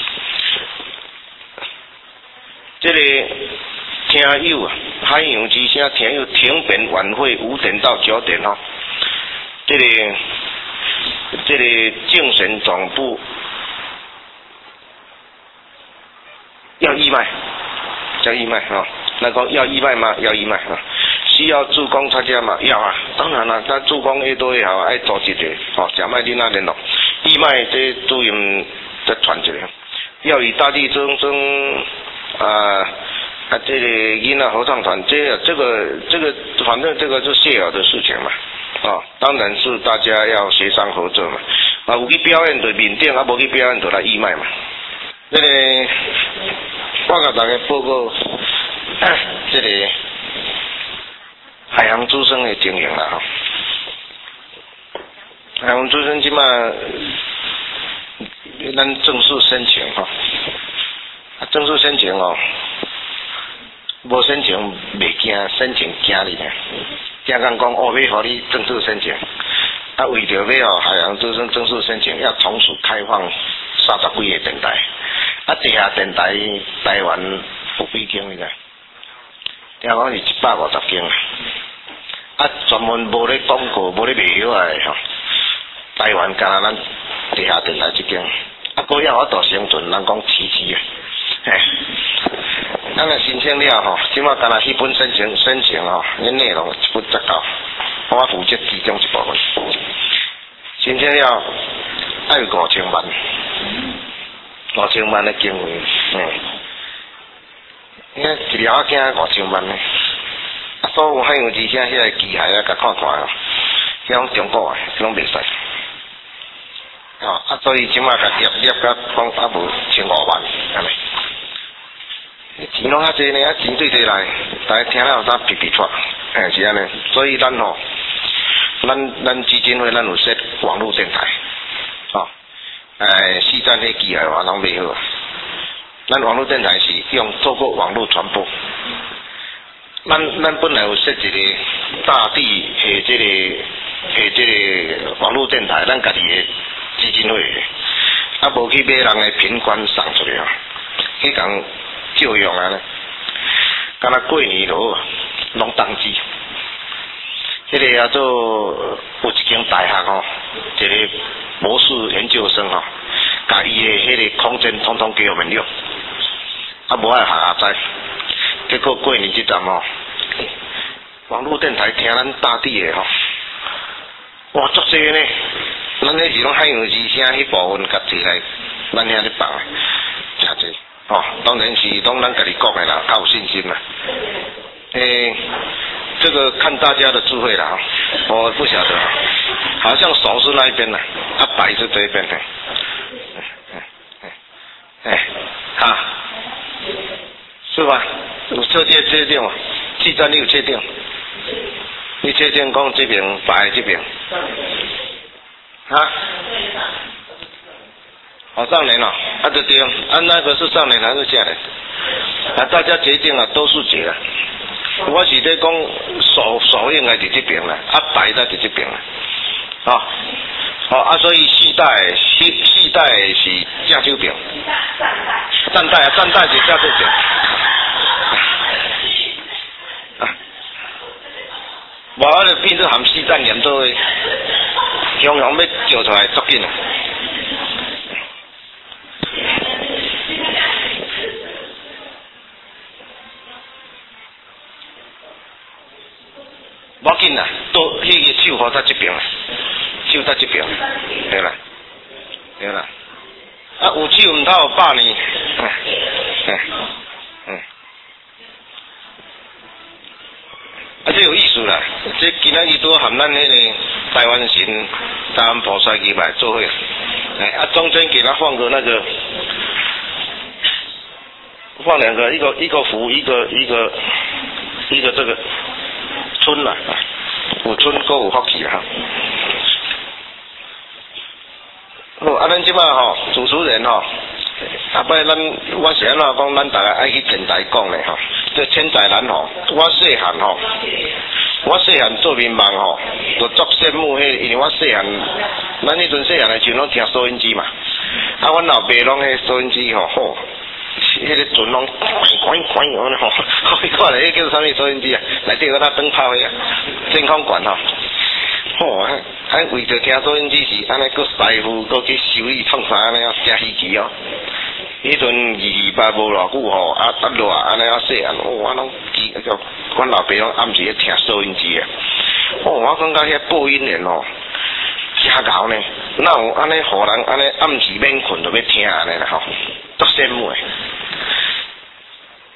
这里。听友啊，海洋之声听友停本晚会五点到九点哈、哦，这里这里精神总部要义卖，要义卖哈，那个要义卖吗？要义卖啊，需要助攻参加吗？要啊，当然啦，咱助攻越多越好，爱组织的哦，假卖你那联络，义卖这主任在团结，要与大地争争啊。 啊，这个囡仔合唱团，这个这个这个，反正这个是谢尔的事情嘛，啊，当然是大家要协商合作嘛。啊，有去表演就面顶，啊无去表演就来义卖嘛。这个我甲大家报告，这个海洋之声的经营啦吼。海洋之声即马，咱正式申请吼，啊正式申请哦。无申请袂惊，申请惊哩咧。惊讲讲哦，要互你正式申请，啊为着要哦海洋之声正式申请，要同时开放三十几个电台，啊地下电台台湾有几间哩个？听讲是一百五十间，啊专门无咧广告，无咧卖药诶吼。台湾敢若咱地下电台一间，啊嗰要我到生存，人讲黐黐啊，嘿。咱若申请了吼，即马干那迄本申请申请吼，恁内容一本则够，我负责其中一部分。申请了爱五千万，五千万的经费，嗯，你看一条仔惊五千万呢，啊，所有海洋之声迄个机械啊，甲看看哦，迄种中国啊，迄种袂使，哦，啊，所以即马甲业业甲讲啊无千五万，安尼。钱拢较济呢，啊钱对对来，大家听了有啥皮皮错，哎是安尼，所以咱吼，咱咱基金会咱有设网络电台，哦，哎四站迄机械话拢袂好，咱网络电台是用透过网络传播，咱咱本来有设一个大地下这个下这个网络电台，咱家己的基金会的，啊无去买人的品管送出去啊，去讲。照用啊咧，敢若过年落拢当机，迄、那个叫做有一间大学吼，一个博士研究生吼，甲伊的迄个空间统统给我们用，啊无爱下载，结果过年即阵吼，网络电台听咱大地的吼，哇足济呢，咱迄是拢海洋之声迄部分甲摕来，咱遐咧放的，诚济。哦，当然是拢咱家己讲的啦，较有信心啦。诶、欸，这个看大家的智慧啦，我不晓得，好像手是那一边啦，啊白是这一边的。哎哎哎，哈，是吧？有确定确定嘛？记账你有确定？你确定讲这边白这边？啊？哦，上联了，啊对对，啊那个是上联还是下联？啊，大家决定了，都是结了。我是在讲手手应该伫这边了，啊白在伫这边了，啊，好啊，所以四代四四代是正手边，站代啊站代是正手边。啊，无我就变做含四站连做，雄雄要叫出来足紧啊！无要紧啦，都迄个手好在这边啦，手在这边，对啦，对啦，啊有手毋透百年，嗯嗯嗯，啊这有意思啦，这今仔日都含咱迄个台湾神、台湾菩萨祭来做伙，哎啊中间给他放个那个，放两个，一个一个福，一个一个一个这个。春啦，有春阁有福气啦。好，啊，咱即摆吼，主持人吼，后摆咱我是安怎讲，咱大家爱去电台讲咧吼。这千载难吼，我细汉吼，我细汉做民盲吼，就足羡慕迄，因为我细汉，咱迄阵细汉的时阵拢听收音机嘛，啊，阮老爸拢迄收音机吼好。迄个船拢滚滚滚安尼吼，我看咧，迄叫啥物收音机啊？内底有那灯泡迄啊，真空管吼。吼，啊，为着听收音机是安尼，搁师傅搁去修理创啥安尼啊，真稀奇哦。迄阵二二八无偌久吼，啊，得落安尼啊细汉，我拢记叫阮老爸拢暗时咧听收音机啊。哦，我感觉遐播音员吼，真高呢。那有安尼互人安尼暗时免困就要听安尼啦吼。足羡慕诶！啊，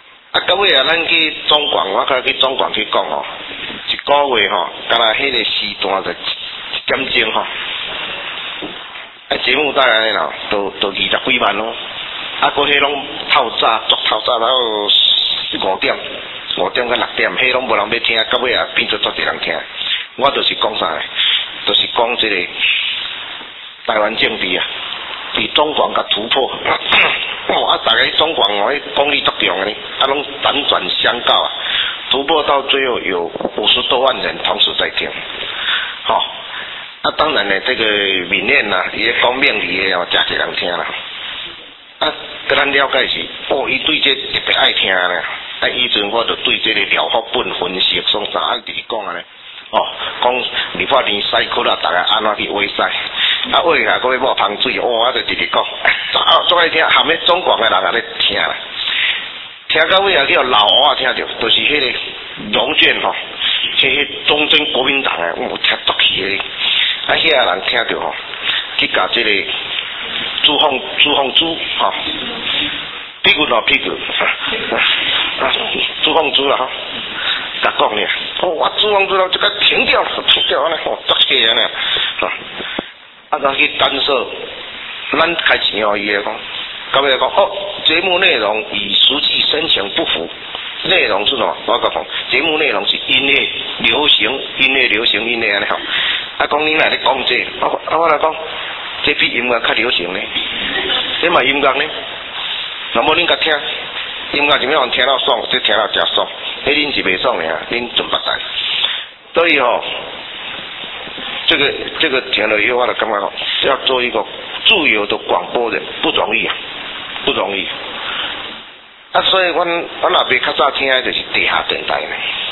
到尾啊，咱去中广，我较去中广去讲吼，一个月吼，敢若迄个时段就一点钟吼，啊节目带来咯，都都二十几万咯，啊，过迄拢透早，足透早到五点，五点到六点，迄拢无人要听，到尾啊变做足侪人听。我就是讲啥个，就是讲即个台湾政治啊，比中广较突破。哦，啊，大家中广哦，迄功力足强的，啊，拢辗转相告啊，突破到最后有五十多万人同时在听，好、哦，啊，当然呢，这个闽念呐，伊咧讲命理的哦，真侪人听啦，啊，跟咱了解是，哦，伊对这特别爱听咧，啊，以前我就对这个疗法本分析，从啥啊，伫讲啊咧，哦，讲理发店洗骨啦，大家安怎去维洗。啊，喂下各位无芳水，哦，我就直直讲，啊，最爱听，含咧中广的人也咧听啦，听到尾啊叫老外听着，就是迄个龙卷吼，迄迄中正国民党诶，我听足气诶，啊，遐人听着吼，去甲即个朱凤朱凤珠吼，屁股咯屁股，啊，朱凤珠啦吼，甲讲咧，哦，我朱凤珠咯，这个停掉，停掉安尼，哦，足气安尼，啊。啊，咱去干涉，咱开钱哦，伊来讲，到尾来讲，哦，节目内容与实际申请不符，内容是什么？我甲讲，节目内容是音乐流行，音乐流行音乐安尼吼。啊，讲你来咧讲这個，啊啊我来讲，这比音乐较流行呢，这嘛音乐呢，那么恁甲听，音乐怎么样听到爽，这听到真爽，迄恁是袂爽的啊，恁准不知。所以吼。这个这个听了以后，我就感觉要做一个自由的广播人不容易啊，不容易。啊，所以阮阮阿伯较早听的就是地下电台呢。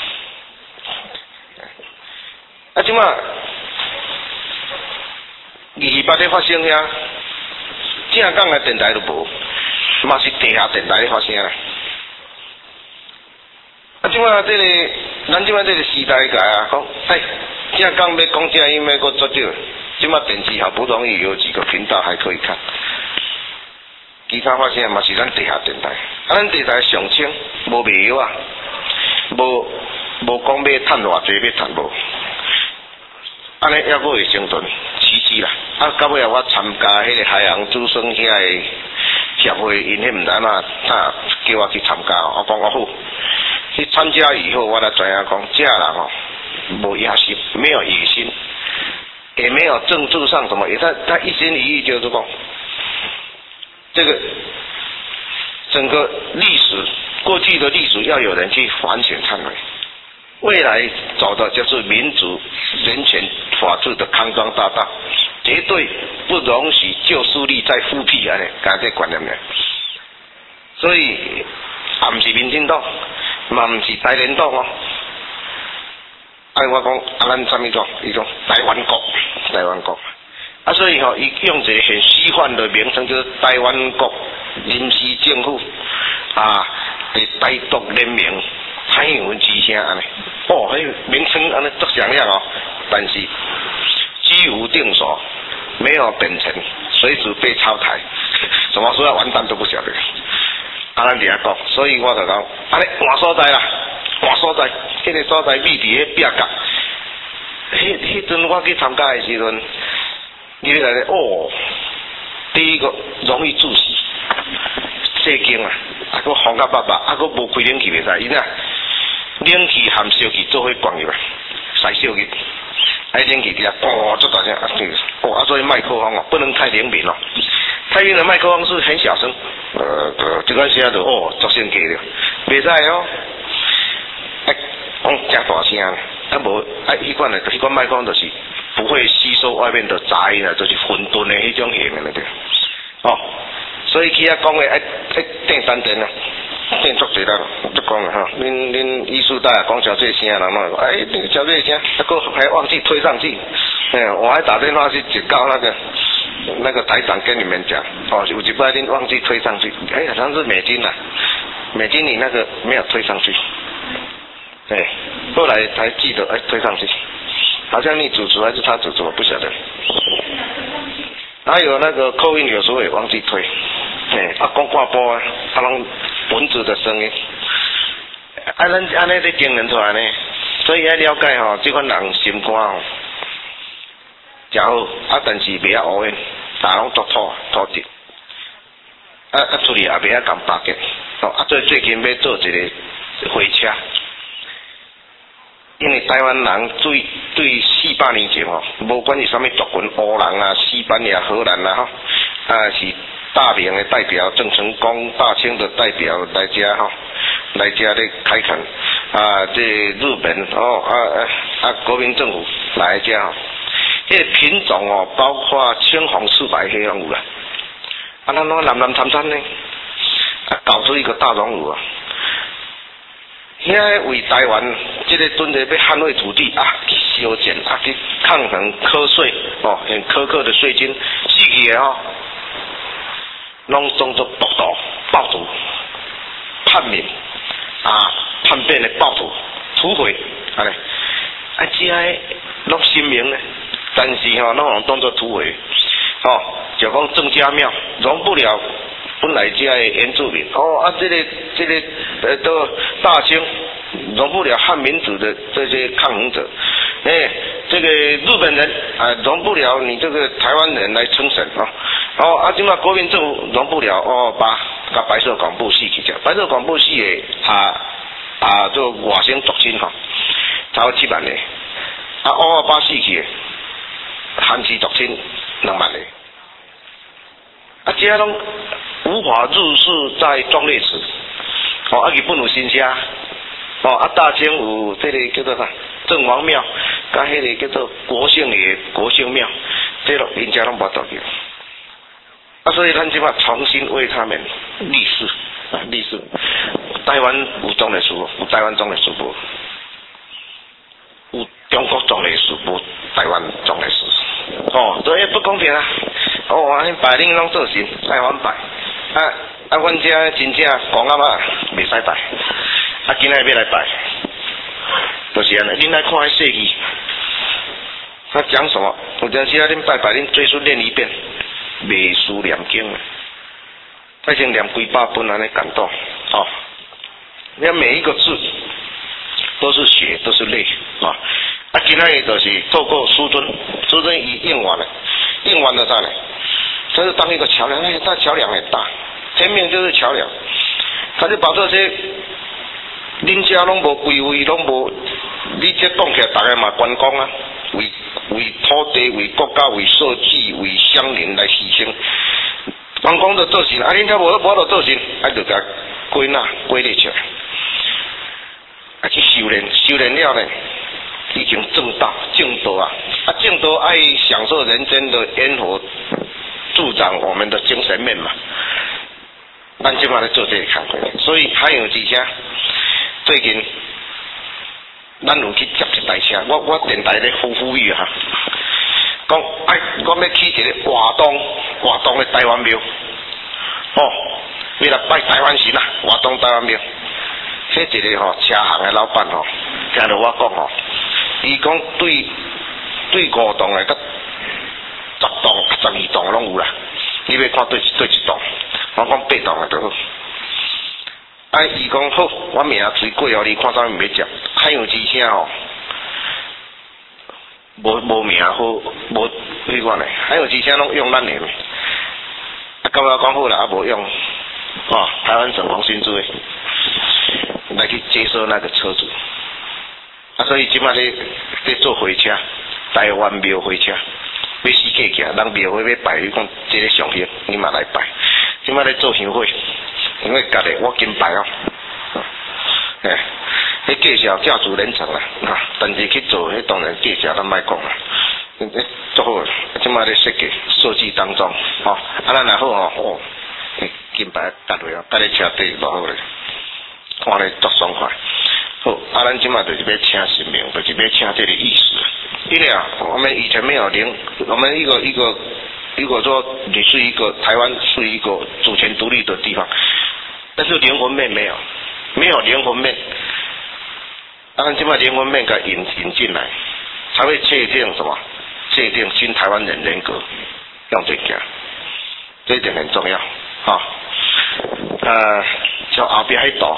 啊，即马二二八咧发生遐，正港的电台都无，嘛是地下电台咧发生啦。啊，即马这个咱即马这个时代个啊，讲哎。正讲要讲正音要搁做少，即马电视好不容易有几个频道还可以看，其他发现嘛是咱地下电台，啊咱地台上清，无卖药啊，无无讲要趁偌济要趁无，安尼还阁会生存，奇迹啦！啊到尾啊我参加迄个海洋之声遐个协会，因迄毋知安怎啊叫我去参加，我讲我好，去参加以后我才知影讲，这人哦。没野心，没有野心，也没有政治上什么，也他他一心一意就是讲，这个整个历史过去的历史要有人去反省忏悔，未来走的就是民主、人权、法治的康庄大道，绝对不容许旧势力再复辟啊！刚才观念呢，所以也不是民进党，嘛不是台联党哦。哎，我讲啊，咱什么讲？伊讲台湾国，台湾国。啊，所以吼、哦，伊用一个很虚幻的名称，就是台湾国临时政府啊的台独联盟蔡英文之声安尼。哦，迄名称安尼足响亮哦，但是居无定所，没有本钱，随时被抄台，什么时候完蛋都不晓得。啊，咱伫遐讲，所以我就讲，安尼换所在啦。换所在，迄、那个所在秘伫迄壁角，迄迄阵我去参加的时阵，你来咧哦，第一个容易窒息，细经啊，啊个风甲爸爸，啊个无开冷气袂使，因啊冷气含烧气做伙灌入来，使烧气，啊冷气底下哦做大声，啊对，哦啊所以麦克风哦不能太灵敏哦，太灵的麦克风是很小声，呃呃这个时候就哦作声给了，袂使哦。哎，讲真大声，啊无啊，迄款的，迄款麦克风就是不会吸收外面的杂音啊，就是混沌的迄种型的对。哦，所以去遐讲的，哎哎，电三电啊，电足侪啦，足讲的哈。恁恁艺术大讲小这声，人嘛讲，哎，小这声，啊个还忘记推上去，哎，我还打电话去告那个那个台长跟你们讲，哦，有一摆恁忘记推上去，哎，好像是美金呐、啊，美金你那个没有推上去。对，后来才记得，哎，推上去，好像你主持还是他主持，我不晓得。还有那个扣印，有时候也忘记推，哎，啊，讲挂波啊，他弄蚊子的声音， 啊，咱安尼咧经营出来呢，所以要了解吼，这款人心肝吼，真好，啊，但是袂晓乌的，大拢作土土质，啊啊，处理也袂晓咁巴结，哦，啊，最最近要做一个火车。因为台湾人对对四百年前吼，无管是啥物族群，乌人啊、西班牙、荷兰啊，吼，啊是大明的代表郑成功，大清的代表来遮吼，来遮咧开垦啊，这日本哦啊啊啊国民政府来遮吼，迄、那个品种哦，包括青红赤白黑拢有啦，啊，咱拢蓝蓝参参呢，啊搞出一个大熔炉啊。遐为台湾即个准备要捍卫土地啊，去修剪啊，去抗衡瞌税哦，很苛刻的税金，死去的吼，拢当作毒徒、暴徒、叛民啊，叛变的暴徒、土匪，安尼啊，这些拢声明呢，但是吼，拢当作土匪，哦，就讲郑家庙容不了。本来这的原住民哦啊，这个这个呃，都大清容不了汉民族的这些抗衡者，哎、欸，这个日本人啊容不了你这个台湾人来称神哦，哦啊，今嘛国民政府容不了哦，把把白色广播戏去讲，白色广播戏的啊啊，做外省族亲吼，超过七万个，啊，乌二八死去的汉籍族亲两万个，啊，这些拢。无法入世在壮烈祠，哦，啊日本有新社，哦啊大清有这个叫做啥郑王庙，甲迄个叫做国姓爷国姓庙，这拢人家拢无到去，啊所以咱即马重新为他们立誓啊立誓，台湾有总历史无？有台湾总历史无？有中国总历史无？台湾总历史，哦，所以不公平啊！哦，安尼拜恁拢做神，爱反拜。啊啊！阮遮真正讲啊嘛，袂使拜。啊，今仔要来拜，就是安尼。恁来看迄设计，他讲什么？有阵时啊，恁拜拜，恁最初念一遍，袂输念经啊。他先念几百本安尼感动，哦。你看每一个字都是血，都是泪啊！啊，今仔日就是透过师尊，师尊已应完了，应完了啥呢？它是当一个桥梁，那它桥梁很大，天命就是桥梁，他就把这些恁家拢无规位，拢无，你这讲起来，大家嘛观光啊，为为土地、为国家、为社稷、为乡邻来牺牲，观光就做神，啊，恁家无无法度做神，啊，就甲归纳归类起来，啊，去修炼，修炼了呢，已经正道正道啊，啊，正道爱享受人间的烟火。助长我们的精神面嘛，咱即马咧做这个工作，所以海洋之声最近咱有去接一台车，我我电台咧呼呼吁哈，讲哎，我要起一个活动活动的台湾庙，哦，为了拜台湾神啊，活动台湾庙，迄一个吼车行的老板吼，听到我讲吼，伊讲对对五栋的甲。十栋、十二栋拢有啦，你要看对对一栋，我讲八栋啊就好。啊，伊讲好，我明仔随过哦，你看啥物要接？海洋之声吼，无无名好，无迄款嘞，海洋之声拢用咱的，啊，感觉讲好啦，啊无用，哦，台湾省红新珠来去接收那个车主，啊，所以即摆咧咧做火车，台湾庙火车。要死客行，人庙会要拜，你讲这个上香，你嘛来拜。即摆咧做香会，因为家己我紧拜哦。哎，迄介绍家族人层啦，啊，但是去做迄当然介绍咱莫讲啦。诶，做好，即摆咧设计设计当中，吼、哦，啊咱若好哦，哦，紧拜搭落哦，搭咧车底落好咧，看咧足爽快。好，啊，咱即摆就是要请神明，就是要请这个意思。因为啊，我们以前没有灵，我们一个一个，如果说你是一个台湾是一个主权独立的地方，但是灵魂面没有，没有灵魂面，啊，现在灵魂面给引引进来，才会确定什么？确定新台湾人人格用这个，这一点很重要啊。呃，像后边迄度，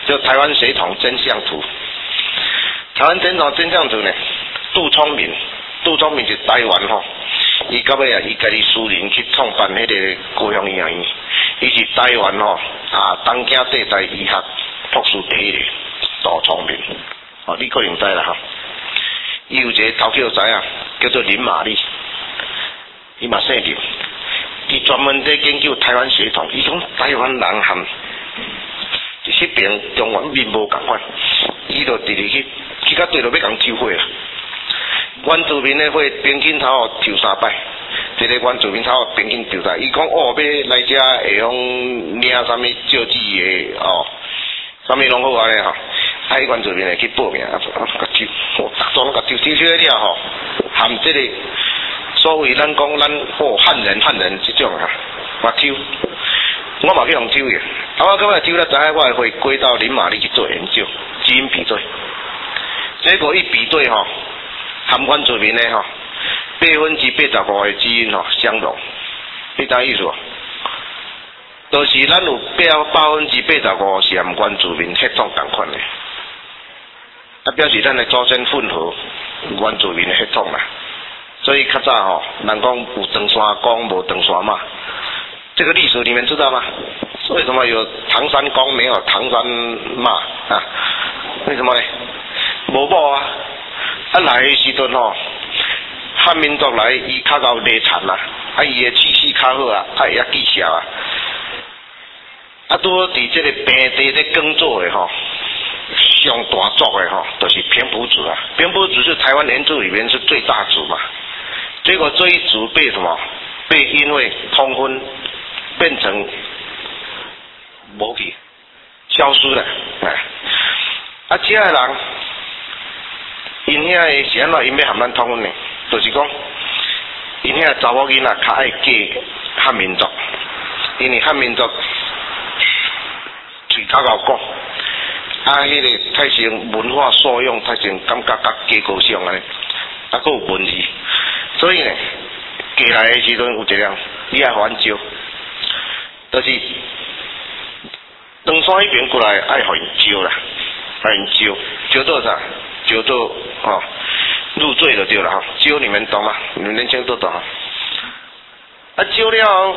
就台湾血统真相图。台湾血统真相图呢，杜聪明，杜聪明是台湾吼，伊到尾啊，伊家己私人去创办迄个高雄医院，伊是台湾吼啊东京地大医学博士第一个，杜聪明，哦，你可能知啦哈。伊有一个头家仔啊，叫做林玛丽，伊嘛姓林，伊专门在研究台湾血统，伊讲台湾人含迄边中原面无共款，伊就直直去去到对落要共救火啦。原住民的火平均头后抽三摆，一个原住民头后平均抽三，伊讲哦要来遮会用领啥物救济的哦，啥物拢好安尼吼。啊，迄原住民会去报名，啊，啊，甲抽，哦，逐桩甲抽，抽抽了吼，含即个所谓咱讲咱哦汉人汉人即种啊，我抽，我嘛去互抽嘅，啊，我感觉抽了知影，我会归到林玛丽去做研究，基因比对，结果一比对吼，含原住民的吼，百分之八十五的基因吼相同，你知意思无？就是咱有百百分之八十五是含原住民血统同款的。啊，表示咱的祖先混合原住民的血统啦，所以较早吼，人讲有长山公无长山马，这个历史你们知道吗？为什么有唐山公没有唐山马啊？为什么呢？无某啊，啊来的时阵吼，汉民族来伊较够内产啦，啊伊的气势较好啊，啊也记小啊，啊拄好伫这个平地咧耕作的吼。上大族的吼，就是平埔族啊。平埔族是台湾原住里面是最大族嘛。结果这一族被什么？被因为通婚变成无去消失了。哎，啊，这个人因遐个是安怎因要含咱通婚呢？就是讲，因遐查某囡仔较爱嫁汉民族，因为汉民族嘴较够讲。啊，迄个太成文化素养，太成感觉甲加高尚安尼，啊，佫有文字，所以呢，嫁来的时阵有一样，你爱互阮招，就是长山迄边过来爱互因招啦，爱因招，招到啥？招到哦，入赘就对了哈，招你们懂吗？你们年轻人都懂哈。啊，招了后，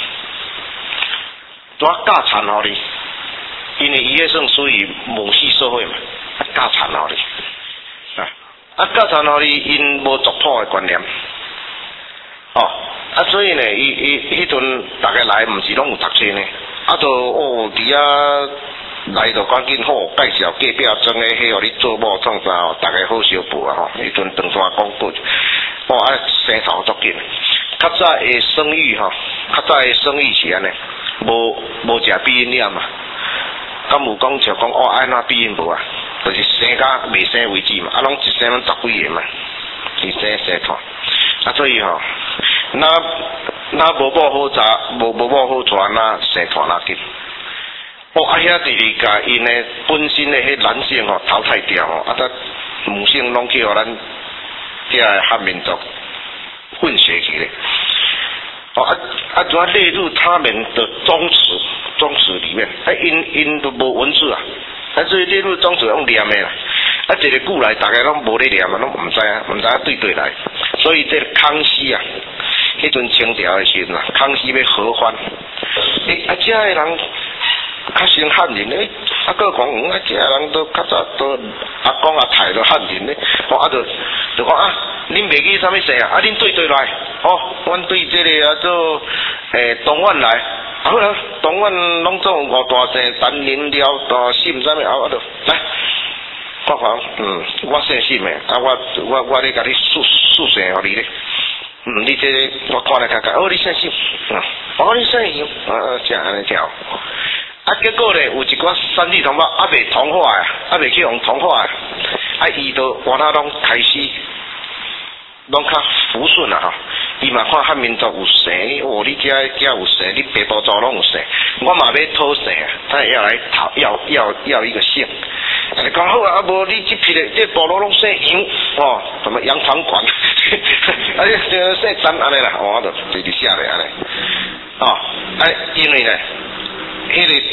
怎嫁产互你？因为伊迄算属于母系社会嘛，嫁产互你，啊，啊嫁产互你，因无族谱的观念，哦，啊所以呢，伊伊迄阵大家来，毋是拢有读册呢，啊就哦，伫遐来就赶紧好介绍隔壁庄的迄互你做某创啥哦，大家好相伴啊吼，迄阵长山讲过，哦啊生头足紧，较早的生育吼，较早的生育是安尼，无无食避孕药嘛。敢有讲像讲哦，安怎避孕无啊？就是生甲未生为止嘛，啊，拢一生拢十几个嘛，一生生团，啊，所以吼，那那无某好查，无无某好传，那生团那紧。哦，啊，遐第二家因的本身的迄男性吼淘汰掉吼，啊，得女性拢去互咱遮个汉民族混血去咧。哦啊啊，怎列入他们的宗祠宗祠里面？啊，因因都无文字啊，啊，所以列入宗祠用念的啦。啊，一个古来大家拢无咧念啊，拢毋知啊，毋知影对对来。所以这个康熙啊，迄阵清朝的时阵啊，康熙要合番，诶、欸，啊，遮个人较先汉人诶，啊，个讲嗯，啊，遮个人都较早都阿公阿太都汉人咧，哦，啊，就就讲啊。恁袂记啥物姓啊？啊，恁对对来，哦，阮对这个啊做诶东莞来，啊好啦，东莞拢总五大姓，陈林廖大姓啥物啊，我就来，我讲，嗯，我姓姓诶，啊我我我咧甲你数数姓互你咧，嗯，你这个我看来看看，哦，你姓姓，嗯，哦，你姓杨，啊，这样安尼跳，啊，结果咧有一寡山地同胞还袂同化啊，还袂去互同化啊，啊，伊都原来拢开始。拢较抚顺啊吼，伊嘛看汉民族有姓，哦，你遮遮有姓，你北部族拢有姓，我嘛要讨姓啊，他也要来讨要要要一个姓。你讲好啊，啊无你这批的这部落拢姓杨，哦，什么杨传馆，啊你这姓张安尼啦，哦，我就直直写咧安尼，哦，啊因为呢，迄、那个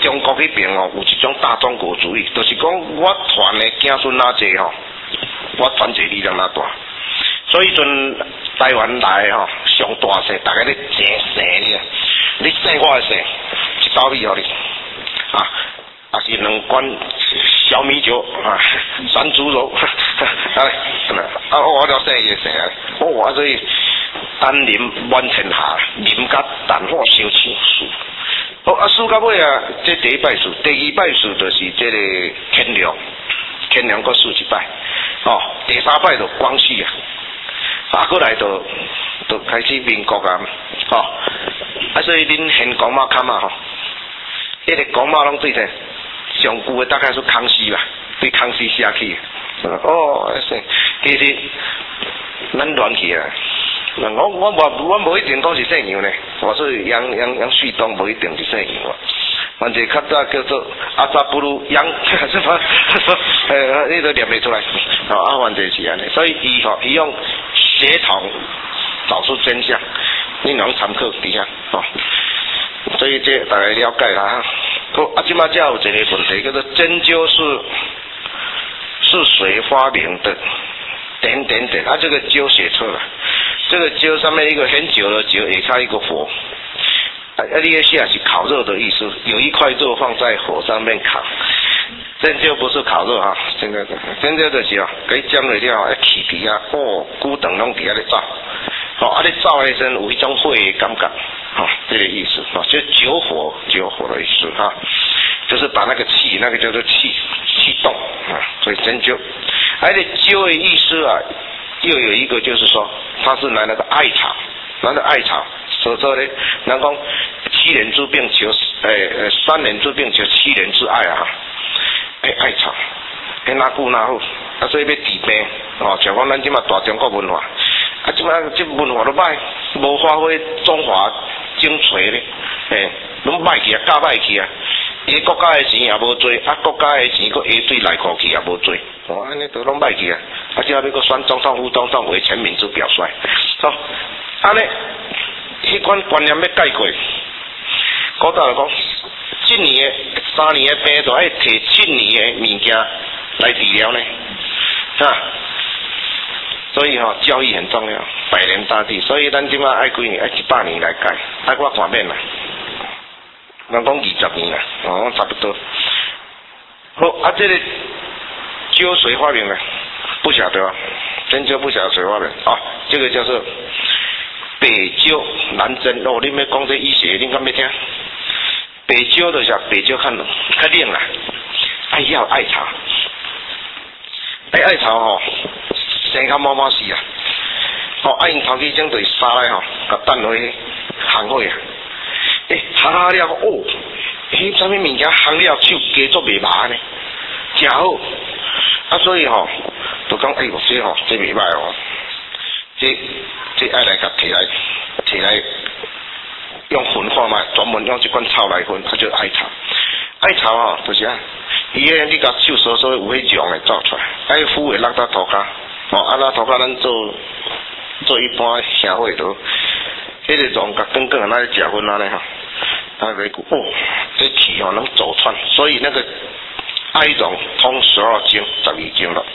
中国迄边哦，有一种大中国主义，就是讲我传的子孙哪济吼，我团结力量哪大。所以阵台湾来吼，上大姓，大家咧争姓呢，你姓我的姓，一刀米互你啊，也是两罐小米酒啊，山猪肉，啊，啊我了姓伊的姓啊，我所以丹林满天下，林甲淡化相似数。好啊，数到尾啊，这第一摆数，第二摆数就是这个天良，天良搁数一摆，哦，第三摆就光绪啊。啊，过来就就开始民国啊，吼、哦，啊，所以恁现讲马坎啊，吼，迄个讲马拢对的，上久的大概是康熙吧，对康熙写起，哦，其实咱乱去啊，我我无我无一定讲是姓杨呢，我说杨杨杨旭东无一定是姓杨啊。反正较早叫做阿扎布鲁杨，是吧？呃，你都念不出来，哦，啊，反正是安尼，所以伊吼伊用协同找出真相，你能参考底下，哦，所以这大家了解啦。好，啊，即马才有一个问题叫做针灸是是谁发明的？点点点，啊，这个灸写错了，这个灸上面一个很久的灸，也差一个火。啊，你个写是烤肉的意思，有一块肉放在火上面烤，针灸不是烤肉哈，真的，针灸就是哦，给姜落了，啊起皮啊，哦，骨等拢伫遐咧走，哦，啊你走的时阵有一种火的感觉，哈、哦，这个意思，哦，就灸火，灸火的意思哈，就是把那个气，那个叫做气气动啊，所以针灸，而且灸的意思啊，又有一个就是说，它是拿那个艾草，拿那艾草。所以说呢，人讲七年之病求，诶、欸、三年之病求七年之爱啊，诶艾草，诶哪久哪好，啊所以要治病，哦，像讲咱即马大中国文化，啊即马即文化都歹，无发挥中华精髓咧，诶，拢歹去啊，教歹去啊，伊国家的钱也无做，啊国家的钱佫下对内裤去也无做，哦安尼都拢歹去啊，啊即下要佫选总统、副总统为全民之表率，好，安尼。迄款观念要改过，古早来讲，一年的、三年的病，就爱摕七年的物件来治疗呢，啊，所以吼、哦、教育很重要，百年大计，所以咱即马爱几年，爱一百年来改，爱我看免啦，人讲二十年啦，哦，差不多。好啊，这个灸谁发明的？不晓得啊，针灸不晓得谁发明啊，这个叫做。北灸南针哦，你要讲这医学，你敢要听？北灸就是北灸较较冷啦，爱要艾草，爱艾草吼，生较毛毛死啊，哦，啊因头几种就是杀来吼，甲蛋落去烘火啊，诶，烘下了哦，迄啥物物件烘了手加做袂麻呢，真好，啊所以吼，就讲诶，我这吼这袂歹哦，这。这爱来甲摕来，摕来用混化嘛，专门用这款草来混，它就艾草。艾草哦，就是啊，伊个你甲手手手有迄种诶走出来，爱敷会落到涂骹，哦，啊那涂骹咱做做一般社会都，迄个种甲滚滚啊，那食薰安尼哈，啊来哦，这气哦能走穿，所以那个艾绒通十二经、十二经了。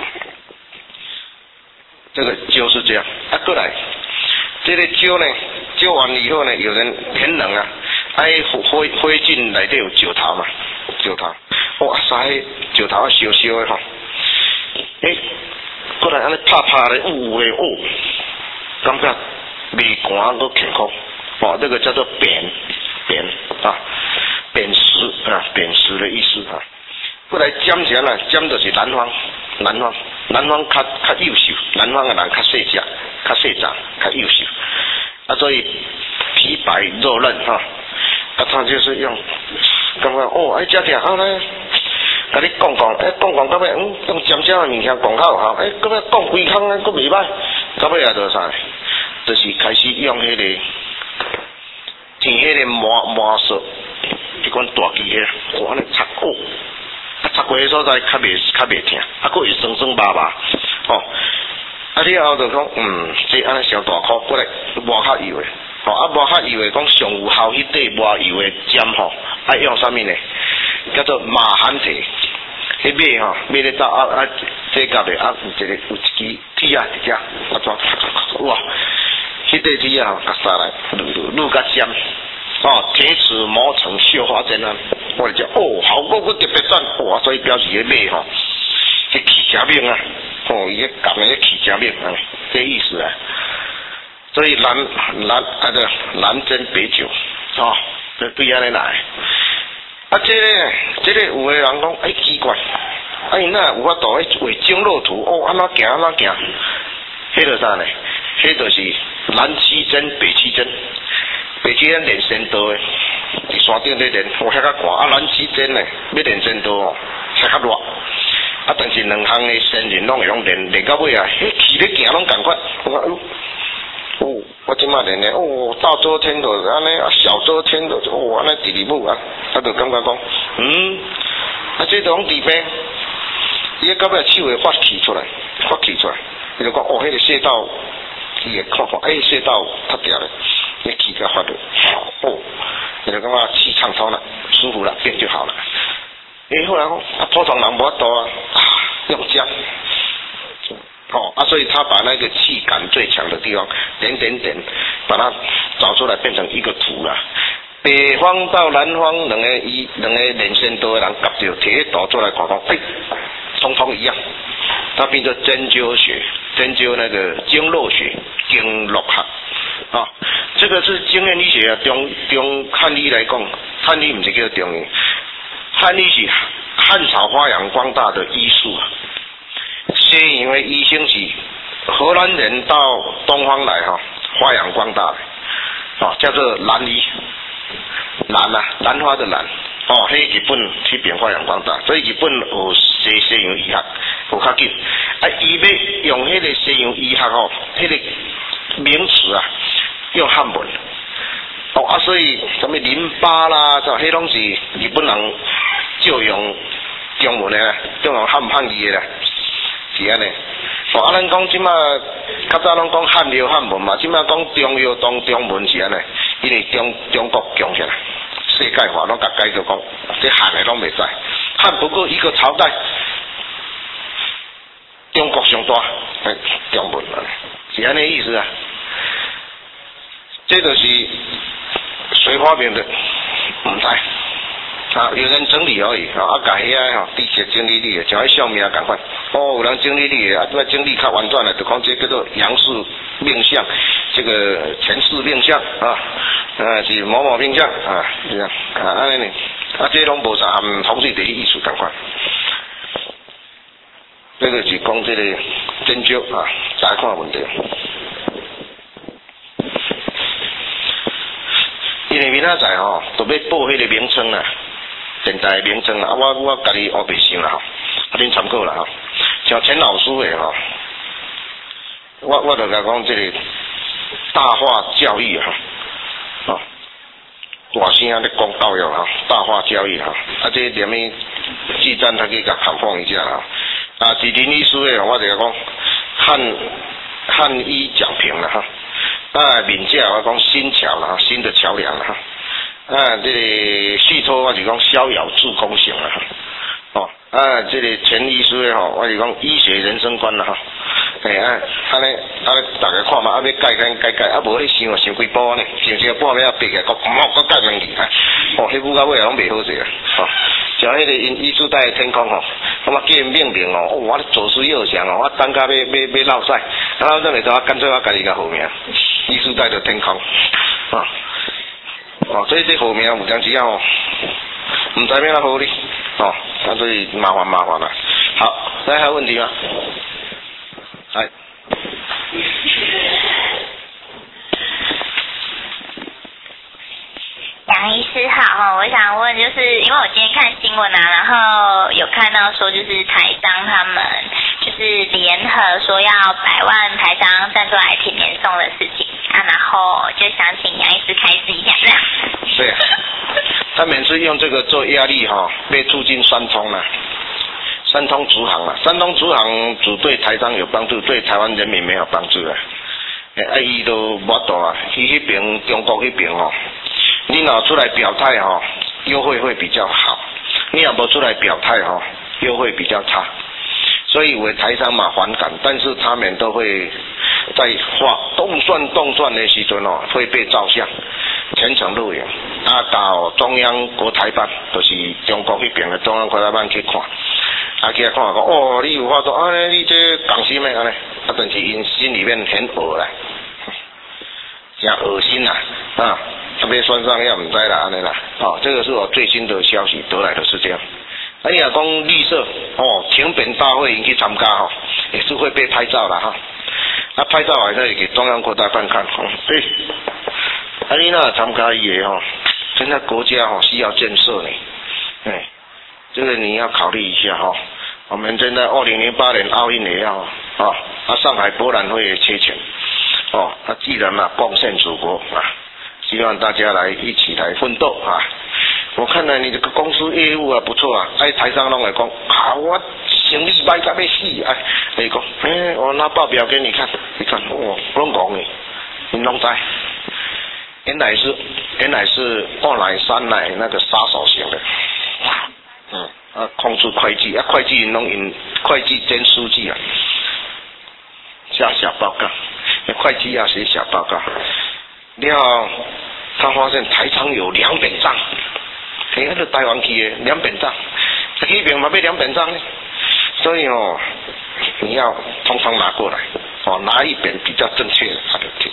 这个灸是这样，啊，过来，这个灸呢，灸完以后呢，有人很冷啊，哎，灰灰烬内底有石头嘛，石头，哇塞，石头烧烧的吼，诶，过来安尼拍拍的，呜的哦，感觉未寒都健康，哦，这个叫做扁扁啊，扁食啊，扁食的意思啊。过来尖起来，尖就是南方，南方，南方较较幼秀，南方的人较细只，较细长，较幼秀，啊，所以皮白肉嫩哈，啊，他就是用，感觉哦，哎，这点好咧，甲你讲讲，哎，讲讲到尾，嗯，用尖尖的物件讲较有效，哎，到尾讲规空咧，佫袂歹，到尾也做啥？就是开始用迄、那个，填迄个麻麻色，迄款大机个，哇，安尼擦哦。啊，插过迄所在较袂较袂疼，啊，佫会酸酸麻麻，吼、哦。啊，了后就讲，嗯，这安尼上大颗，过来磨较油诶，吼、 吼啊无较油的讲上有效迄块无油的尖吼，爱用啥物呢？叫做马罕蹄。迄马吼，马咧走啊啊，这夹咧啊有一个有一支铁啊一只，啊怎哇？迄块铁啊，夹下来愈愈较尖。哦，铁齿磨成绣花针啊！我就讲哦，效果佫特别赞哇！所以表示迄马吼，迄气真猛啊！哦，伊迄夹的迄气真猛啊，这意思啊。所以南南啊个南征北酒，哦，这对安尼来。啊，这个呢，这个有的人讲，哎奇怪，啊因那有法度去画经络图，哦安怎行安怎行，迄个啥呢？迄就是南七针北七针。北去咱练仙道的，伫山顶咧练，我遐较寒。啊，咱起针呢，要练仙道哦，遐较热。啊，但是两项的仙人拢会用练，练到尾啊，迄气咧行拢共款。我讲，哦，我即摆练咧，哦，大周天就安尼，啊，小周天就哦安尼第二步啊，啊，就感觉讲，嗯，啊，这种治病，伊到尾手会发气出来，发气出来，伊就讲，哦，迄个穴道，伊会看看，哎，穴道塌掉咧。你气个发热，哦，你就感觉气畅通了，舒服了，病就好了。诶，后来讲啊，普通人无法度啊，用姜，哦啊，所以他把那个气感最强的地方点点点，把它找出来变成一个图啦。北方到南方两个医两个练仙道的人夹着摕迄图出来看看，哎，通通一样，它变作针灸学，针灸那个经络学，经络学。啊，这个是经验医学啊，中中汉医来讲，汉医不是叫中医，汉医是汉朝发扬光大的医术啊。西洋的医生是荷兰人到东方来哈、啊，发扬光大的，啊，叫做兰医，兰啊，兰花的兰，哦，迄日本去边发扬光大，所以日本有西西洋医学有较紧，啊，伊要用迄个西洋医学吼，迄、那个名词啊。用汉文，哦啊，所以什么淋巴啦，这迄拢是日本人就用中文的，就用汉汉语的啦，是安尼。哦啊，咱讲即马较早拢讲汉药汉文嘛，即马讲中药当中文是安尼，因为中中国强起来，世界化拢甲改叫讲，这汉的拢袂使，汉不过一个朝代，中国上大，哎，中文啊，是安尼意思啊。这就是谁发明的？唔知啊，有人整理而已啊，啊，改遐吼，地铁整理力的，像迄小命共款。哦，有人整理力的，啊，这整理较完转的，就讲这叫做杨氏命相，这个前世命相啊，啊是某某命相啊，是啊，啊安尼呢，啊这拢无啥含风水地理艺术共款。这个是讲这个针灸啊，查看问题。因为明仔载吼，都要报迄个名称啦，电台名称啦，啊我我家己学袂想啦吼，啊恁参考啦吼，像陈老师诶吼，我我就甲讲这个大话教育哈，哦，大声咧讲教育哈，大话教育哈，啊这连咩记站他去甲看放一下啦，啊是林医师诶，我就甲讲汉汉医讲评啦哈。啊，闽价我讲新桥啦，新的桥梁啦，啊，这个续托我是讲逍遥助攻型啦，哦，啊，这个陈医师诶吼，我是讲医学人生观啦哈，哎啊，安尼啊，大家看嘛，啊要改改改改，啊无咧想想几步呢，想想半暝啊闭起来，讲唔好，改问题，哦，迄舞到尾拢袂好势啊，吼、哦，像迄个因艺术带的天空吼，咁啊叫因命名哦，我咧左思右想哦，我等下要要要落赛，然后这里头干脆我家己个号名。艺术带的天空，啊，哦，所以这后面有当时哦，唔知咩啦好哩，哦，啊所以麻烦麻烦啦。好，大家还有问题吗？来。 杨医师好，我想问，就是因为我今天看新闻啊，然后有看到说，就是台商他们就是联合说要百万台商站出来挺年送的事情啊，然后就想请杨医师开示一下这样。 对啊，他每次用这个做压力哈、哦，被促进三通了，三通直航了，三通直航只对台商有帮助，对台湾人民没有帮助的。 啊，伊都无度啊，伊迄边中国迄边吼，你若出来表态吼，优惠会比较好；你若无出来表态吼，优惠比较差。所以有的台商嘛反感，但是他们都会在画动算动算的时阵哦，会被照相，全程录影。啊，到中央国台办，就是中国迄边的中央国台办去看，啊去看讲，哦，你有法度，啊，你这讲什么安尼？啊，但是因心里面很恶啦，真恶心啦，啊，特别算上也唔知啦，安尼啦，哦，这个是我最新的消息得来的是这样。啊，你若讲绿色哦，请柬大会你去参加吼，也是会被拍照啦哈。啊，拍照还可以给中央国台办看吼。对，啊，你那参加伊的吼，现在国家吼需要建设呢，哎，这个你要考虑一下哈。我们现在二零零八年奥运也要啊，啊，上海博览会也缺钱哦，啊，既然嘛贡献祖国啊，希望大家来一起来奋斗啊。我看了你这个公司业务啊不错啊，哎，台商拢会讲，啊，我生意歹到要死，哎，你讲，哎，我拿报表给你看，你看，哦，拢讲的，你拢知，原来是原来是二奶三奶那个杀手型的，嗯，啊，控制会计啊，会计拢用会计兼书记啊，写小报告，会计要写小报告，然后他发现台商有两本账。嘿，那个台湾去的两本账，这一边嘛要两本账呢，所以哦，你要通通拿过来，哦，拿一本比较正确的，他就听。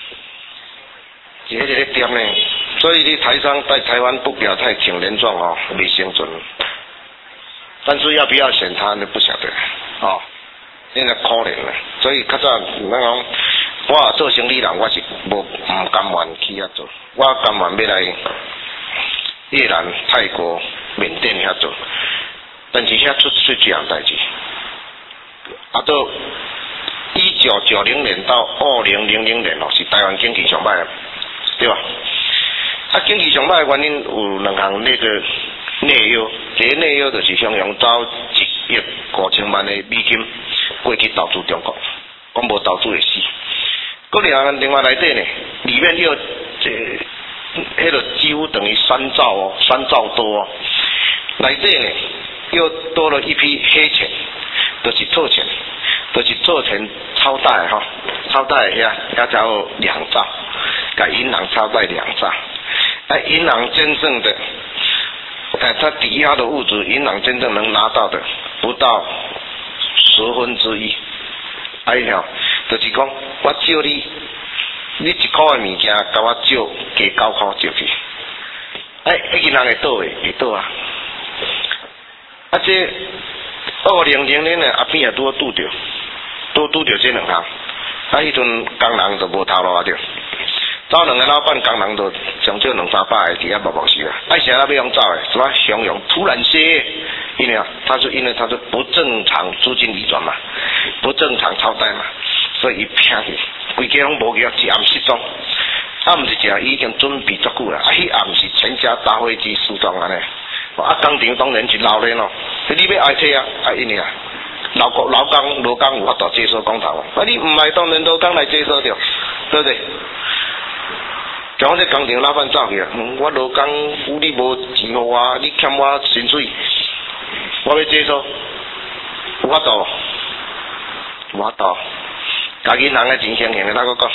这个点呢，所以你台商在台湾不表态挺连状哦，没生存。但是要不要选他呢？不晓得哦，现在可怜了。所以较早那讲，我做生意人我是无唔甘愿去遐做，我甘愿要来。越南、泰国、缅甸遐做，但是遐出出这样代志。啊，到一九九零年到二零零零年哦，是台湾经济上歹，对吧？啊，经济上歹的原因有两项那个内忧，第一内忧就是向阳找一亿五千万的美金过去投资中国，讲无投资会死。嗰另另外内底呢，里面又这。迄个几乎等于三兆哦，三兆多哦。内底呢又多了一批黑钱，就是臭钱，就是臭钱超贷哈，超贷遐遐才有两兆，给银行超贷两兆。哎，银行真正的，哎，它抵押的物质，银行真正能拿到的不到十分之一。哎呀，就是讲我借你。你一块的物件，甲我借加九块借去，哎，迄个人会倒诶，会倒啊！啊，这二零零零年阿扁也拄拄着，拄拄着这两项，啊，迄阵工人就无头路啊着，走两个老板工人就上少两三百个，伫遐默默死啦。啊，谁那要用走诶？什么雄勇突然歇业？因为啊，他是因为他是不正常资金移转嘛，不正常超贷嘛，所以伊拼去。规家拢无叫，一暗失踪，啊，毋是只已经准备足久啦，啊，迄暗是全家搭飞机失踪安尼，啊，工厂当然是闹热咯，你要挨退啊，啊，因为啊，劳工劳工劳工有法度接收工头，啊，你唔系当然劳工来接收着，对不对？像我这工厂老板走去啊，嗯、我劳工你无钱互我，你欠我薪水，我要接收，有法度，有法度。甲银行的钱先还，那个讲，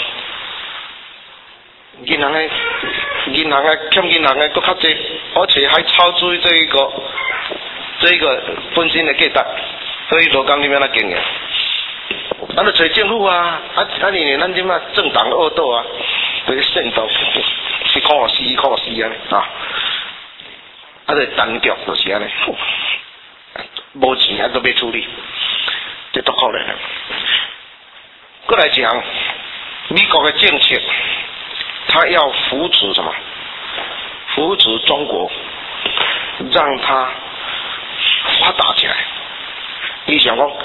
银行的银行的欠银行的搁较济，而且还超出这一个这一个本身的价值，所以劳工你要哪经营？咱就找政府啊，啊啊你咱即马政党恶斗啊，对渗透，一块四一块四安尼啊，啊对单局就是安尼，无钱啊都要处理，这多可怜啊！过来讲，美国的政策，他要扶持什么？扶持中国，让它发达起来。你想讲，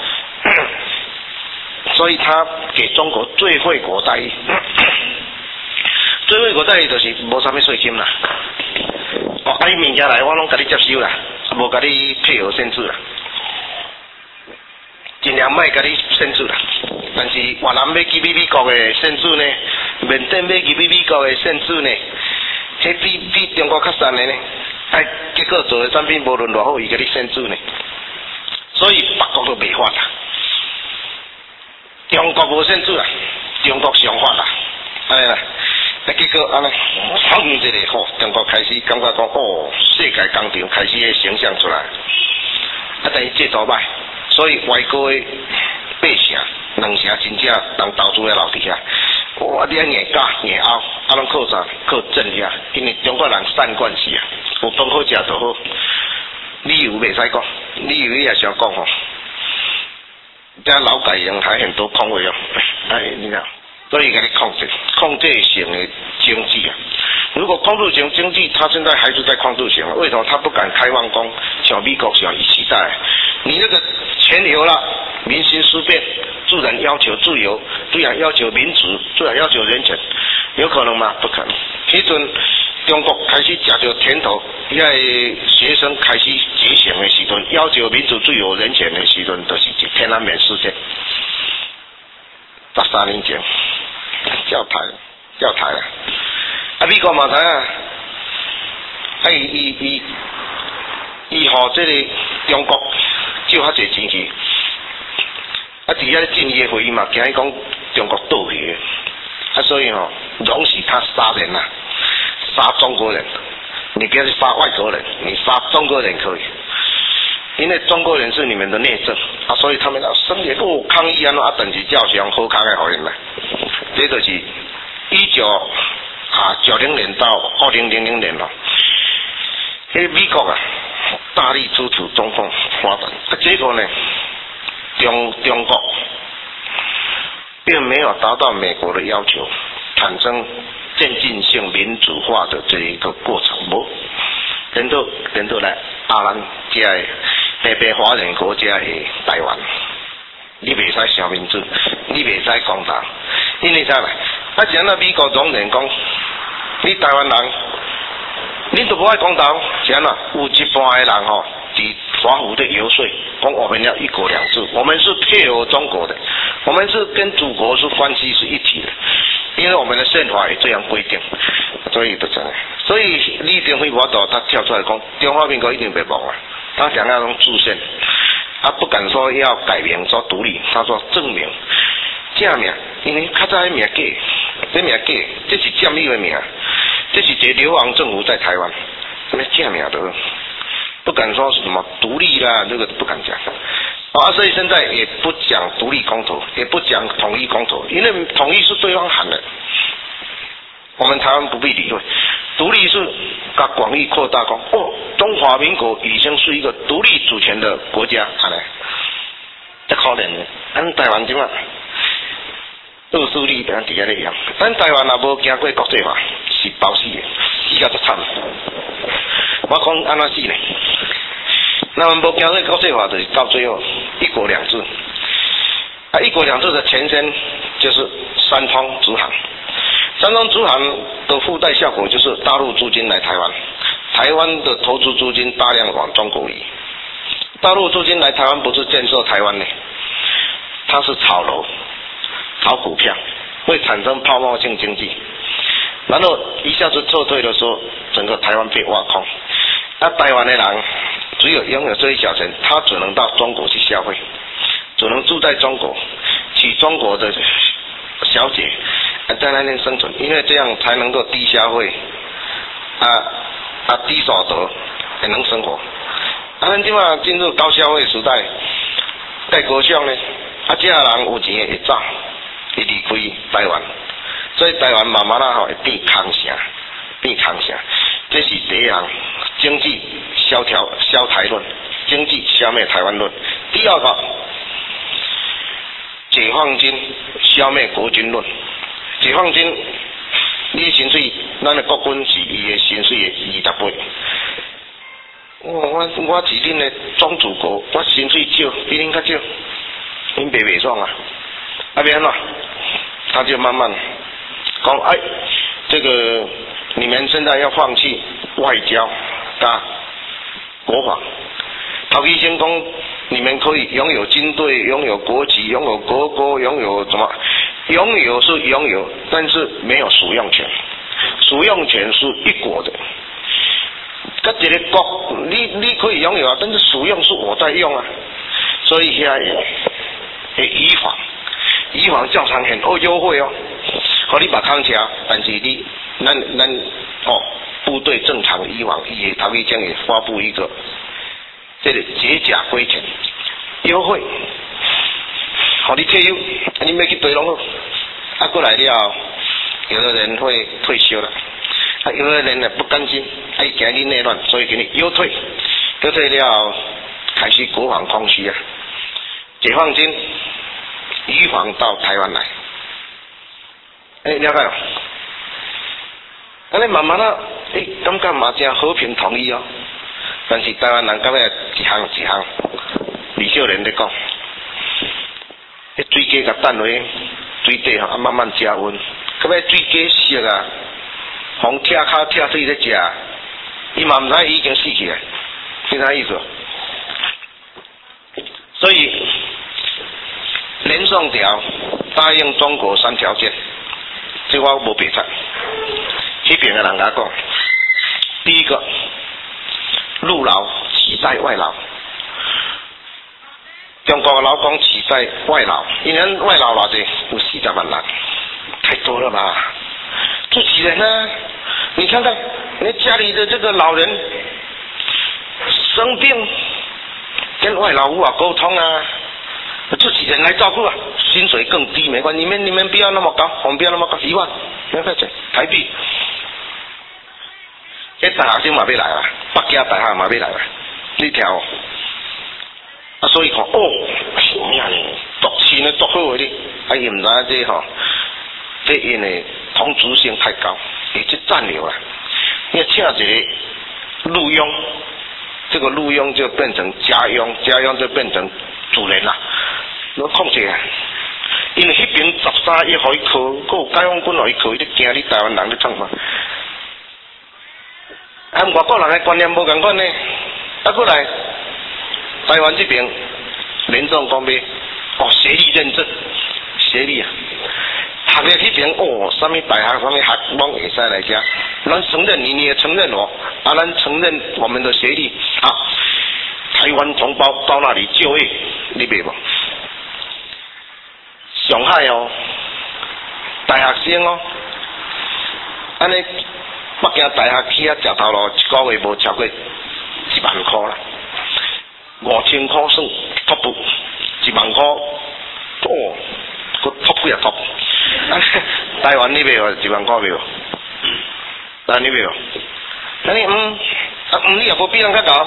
所以他给中国最惠国待遇。最惠国待遇就是无啥物税金啦。哦，啊，你物件来，我拢甲你接收啦，无甲你配合限制啦，尽量莫甲你限制啦。 但是越南要去美美国的县主呢，缅甸要去美美国的县主呢，迄比比中国较善的呢，哎，结果做的产品无论偌好，伊甲你县主呢，所以北国都袂发啦，中国无县主啦，中国上发啦，安尼啦。啊，结果安尼，砰一个吼，中国开始感觉讲，哦，世界工厂开始个形象出来，啊，但是这多歹，所以外国的八成、两成真正人投资咧留伫遐，哇，你啊硬假硬拗，啊，拢靠啥？靠政遐，因为中国人善惯死啊，有饭好食就好，理由袂使讲，理由你也想讲吼，这劳改营还很多空位哦，哎，你讲。所以给你控制控制型的经济啊，如果控制型经济，它现在还是在控制型，为什么它不敢开放工？像美国像以期待，你那个钱有了，民心思变，自然要求自由，自然要求民主，自然要求人权，有可能吗？不可能。迄阵中国开始吃着甜头，因为学生开始觉醒的时阵，要求民主、自由、人权的时阵，都、就是一天安免事件。十三年前。叫台，叫台啊！啊，美国嘛台啊，啊伊伊伊伊互这个中国借较侪钱去，啊，伫遐建议会议嘛，惊伊讲中国倒去，啊，所以吼、哦，容许他杀人啊，杀中国人，你不要去杀外国人，你杀中国人可以，因为中国人是你们的内政啊，所以他们要生也哦抗议啊，啊，等级较上好康的好人啦。这就是一九啊九零年到二零零零年咯，迄美国啊大力支持中共发展，啊结果呢中中国并没有达到美国的要求，产生渐进性民主化的这一个过程，无，人都人都来阿兰这个北北华人国家的台湾。你袂使小民主，你袂使公道，因为啥啦？啊，前啊美国总统讲，你台湾人，你都不爱公道，前啊有一半的人吼，伫华府的游说，讲我们要一国两制，我们是配合中国的，我们是跟祖国是关系是一体的，因为我们的宪法也这样规定，所以就这样。所以李登辉我都他跳出来讲，中华民国一定袂亡啊，他想要用制宪。他不敢说要改名说独立，他说正名正名，因为较早迄名假，这名假，这是占领的名，这是一个流亡政府在台湾，什么正名都不敢说什么独立啦，这个不敢讲。啊，所以现在也不讲独立公投，也不讲统一公投，因为统一是对方喊的，我们台湾不必理会。独立是把广义扩大讲，哦，中华民国已经是一个独立主权的国家，安尼，这可怜的，咱台湾怎啊？恶势力在底下咧养，咱台湾也无经过国际化，是包死的，死到足惨。我讲安怎死呢？那么无经过国际化，就是到最后一国两制。啊，一国两制的前身就是三通直航。三通直航的附带效果就是大陆资金来台湾，台湾的投资资金大量往中国移。大陆资金来台湾不是建设台湾呢，它是炒楼、炒股票，会产生泡沫性经济。然后一下子撤退的时候，整个台湾被挖空。那台湾的人只有拥有这一小层，他只能到中国去消费，只能住在中国，娶中国的小姐。在那边生存，因为这样才能够低消费，啊啊低所得也能生活。啊，咱即马进入高消费时代，在高上呢，啊这人有钱会走，会离开台湾，所以台湾慢慢啊吼会变空城，变空城。这是第一项经济萧条消台论，经济消灭台湾论。第二个，解放军消灭国军论。解放军，你的薪水，咱的国军是伊的薪水的二十倍。我我我是恁的宗主国，我薪水少，比恁较少，恁袂袂爽啊！啊，变怎？他就慢慢讲，哎，这个你们现在要放弃外交加国防。陶基先讲， 你们可以拥有军队，拥有国旗，拥有国歌，拥有什么？拥有是拥有，但是没有使用权。使用权是一国的。跟这个国，你你可以拥有啊，但是使用是我在用啊。所以现在会移防，移防照常很好优惠哦，和你把康车，但是你咱咱哦部队正常移防，伊会头一将会发布一个这个解甲归田优惠，好你退休，你要去对拢好，啊过来了，有的人会退休了。啊，有的人呢不甘心，爱惊你内乱，所以给你优退，优退了，开始国防空虚啊，解放军移防到台湾来，哎，了解了，安尼慢慢啊，哎，感觉嘛真和平统一哦，但是台湾人感觉一项一项，李秀莲在讲，迄水鸡甲蛋落水底吼，啊慢慢加温，到尾水鸡熟啊。从拆骹拆水在食，伊嘛唔知已经死去了，是啥意思？所以连宋条答应中国三条件，这我无白出。迄边的人甲讲，第一个陆劳取代外劳，中国的劳工取代外劳，因为外劳偌济有四十万人，太多了吧？自己人呢？你看看，你家里的这个老人生病，跟外劳无法沟通啊，自己人来照顾啊，薪水更低没关系，你们你们不要那么高，我们不要那么高，一万两块钱台币。这大学生嘛要来啦，北京大学嘛要来啦，你条啊，所以讲哦，什么呢？读书呢读好的，啊伊唔知这吼，这因为同质性太高。也就占领了，要请一个录用，这个录用就变成家用，家用就变成主人啦。我控制啊，因为迄边十三亿可以考，还有解放军可以考，伊就惊你台湾人咧创啥？啊，外国人的观念无共款呢，啊过来台湾这边，民众讲咩？哦，学历认证，学历啊。读了迄边哦，什么大学、什么学拢会使来遮，咱承认你，你也承认我，啊，咱承认我们的学历啊。台湾同胞到那里就业，你明无？上海哦，大学生哦，安尼北京大学去啊，食头路一个月无超过一万块啦，五千块算 top， 一万块哦，个 top 几啊 top。台湾你袂哦，一万块袂哦，台湾你袂哦，那你嗯，啊嗯，你也无比人较高，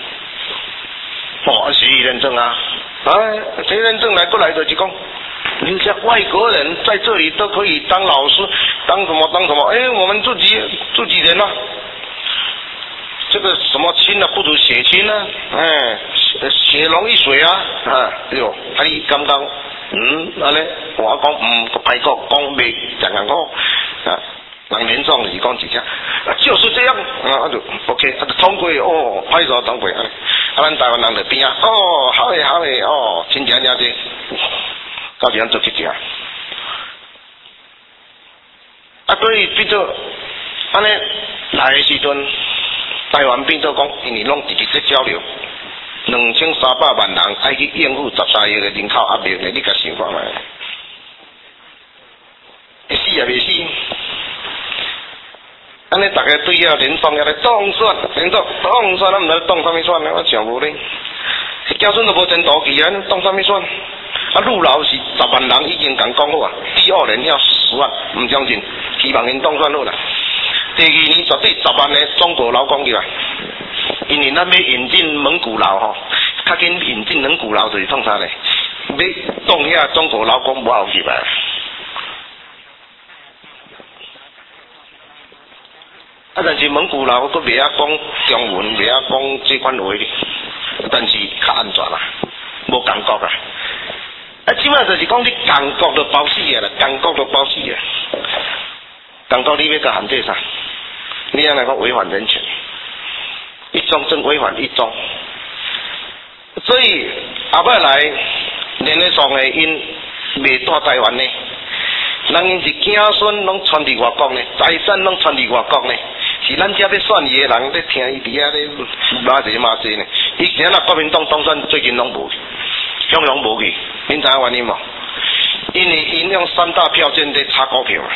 哦，学历认证啊，啊，学历认证来过来就是讲，人家外国人在这里都可以当老师，当什么当什么，哎，我们自己自己人啊，这个什么亲啊不如血亲啊，哎，血浓于水啊，啊，对哦，啊你刚刚。嗯，安尼我讲嗯，个歹讲讲袂正人讲啊，人民众是讲一只，啊就是这样啊，就 OK， 啊就通过哦，歹势通过，啊咱台湾人就边啊，哦好诶好诶哦，真正正这，到时咱做去食，啊所以变做安尼来诶时阵，台湾变做讲，因为拢直接在交流。两千三百万人爱去应付十三亿的人口压力呢，你甲想看卖？会死也袂死。安尼大家对遐连双遐来当选，连总当选，咱毋知当啥物选呢？我想无咧。交选都无真大气啊，当啥物选？啊，陆老是十万人已经共讲好啊，第二年要十万，唔相信，希望因当选好啦。第二年绝对十万的中国劳工入来。因为咱要引进蒙古劳吼，较紧引进蒙古劳就是创啥咧？要动遐中国劳工无后入来。啊，但是蒙古劳佫袂晓讲中文，袂晓讲这款话咧，但是较安全啦，无感觉啦。啊，即摆就是讲你感觉都包死个啦，感觉都包死个。感觉你要甲限制啥？你安尼讲违反人权。一中正违反一中， 所以后摆来连咧创的因未住台湾呢，人因是子孙拢传伫外国呢，财产拢传伫外国呢，是咱遮要选伊的人咧听伊伫遐咧骂者骂者呢。以前啊国民党当选最近拢无，向拢无去，恁知影原因无？因为因用三大票券在炒股票。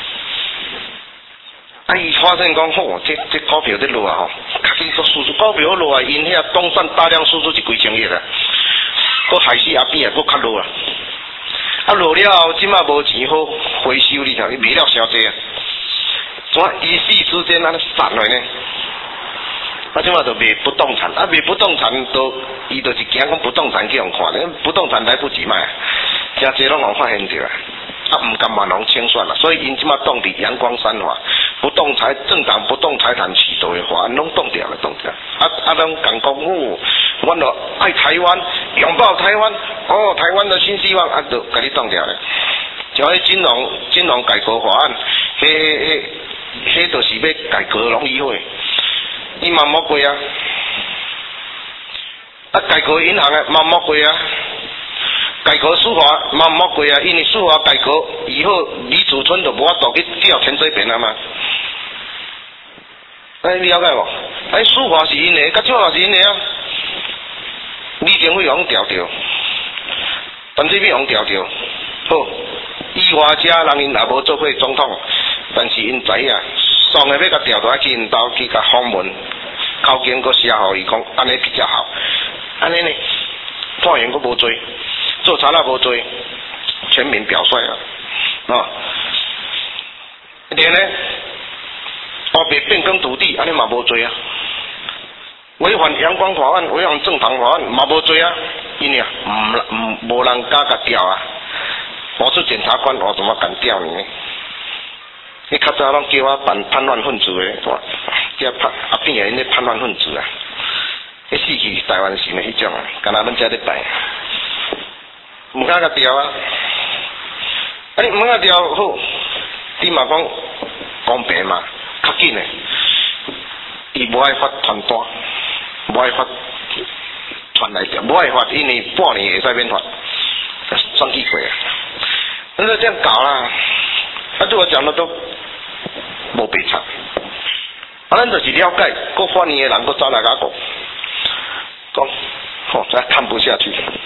啊！伊发现讲，吼、哦，这这股票在落啊，吼，其实输出股票落啊，因遐当选大量输出一几千亿啊，佫害死阿扁啊，佫较落啊。啊落了后，即马无钱好回收，你听，伊卖了伤济啊，怎一夕之间安尼散落呢？啊，即马就卖不动产，啊卖不动产都，伊就是惊讲不动产去互看，不动产来不及卖，真济拢互发现着啊。啊，唔敢万能清算啦，所以因即马冻伫阳光山法，不动财政党不动财产起头的法案拢冻掉了，冻掉。啊啊，拢讲讲哦，阮就爱台湾，拥抱台湾，哦，台湾的新希望，啊，就甲你冻掉了。像迄金融金融改革法案，迄迄迄，迄就是要改革农议会，伊嘛冇过啊。啊，改革银行啊，嘛冇过啊。改革司法嘛冇过啊，因为司法改革以后，李祖春就无法度去调钱这边啊嘛。哎，你了解无？哎，司法是因的，甲这嘛是因的啊。李登辉用调掉，陈水扁用调掉，好，依华家人因也无做过总统，但是因知影，爽的要甲调倒去因兜去甲访问，考经过写互伊讲，安尼比较好，安尼呢，判刑佫无罪。做查那无做，全民表率啊！啊，连呢，哦，别变更土地，安尼嘛无做啊。违反阳光法案、违反正常法案嘛无做啊，因为啊，唔唔无人敢甲调啊。我是检察官，我怎么敢调你呢？你较早拢叫我办叛乱分子的，叫叛阿扁个因咧叛乱分子啊！迄死去台湾是咪迄种啊？敢若咱遮咧办。唔敢甲调啊！啊你唔敢调好，你嘛讲公平嘛，较紧诶。伊无爱发传单，无爱发传来调，无爱发，因为半年会使免发，算计过啊。那就这样搞啦。他对我讲的都无白差。啊，咱就是了解，各反映诶人都走来甲讲，讲，吼，再看不下去。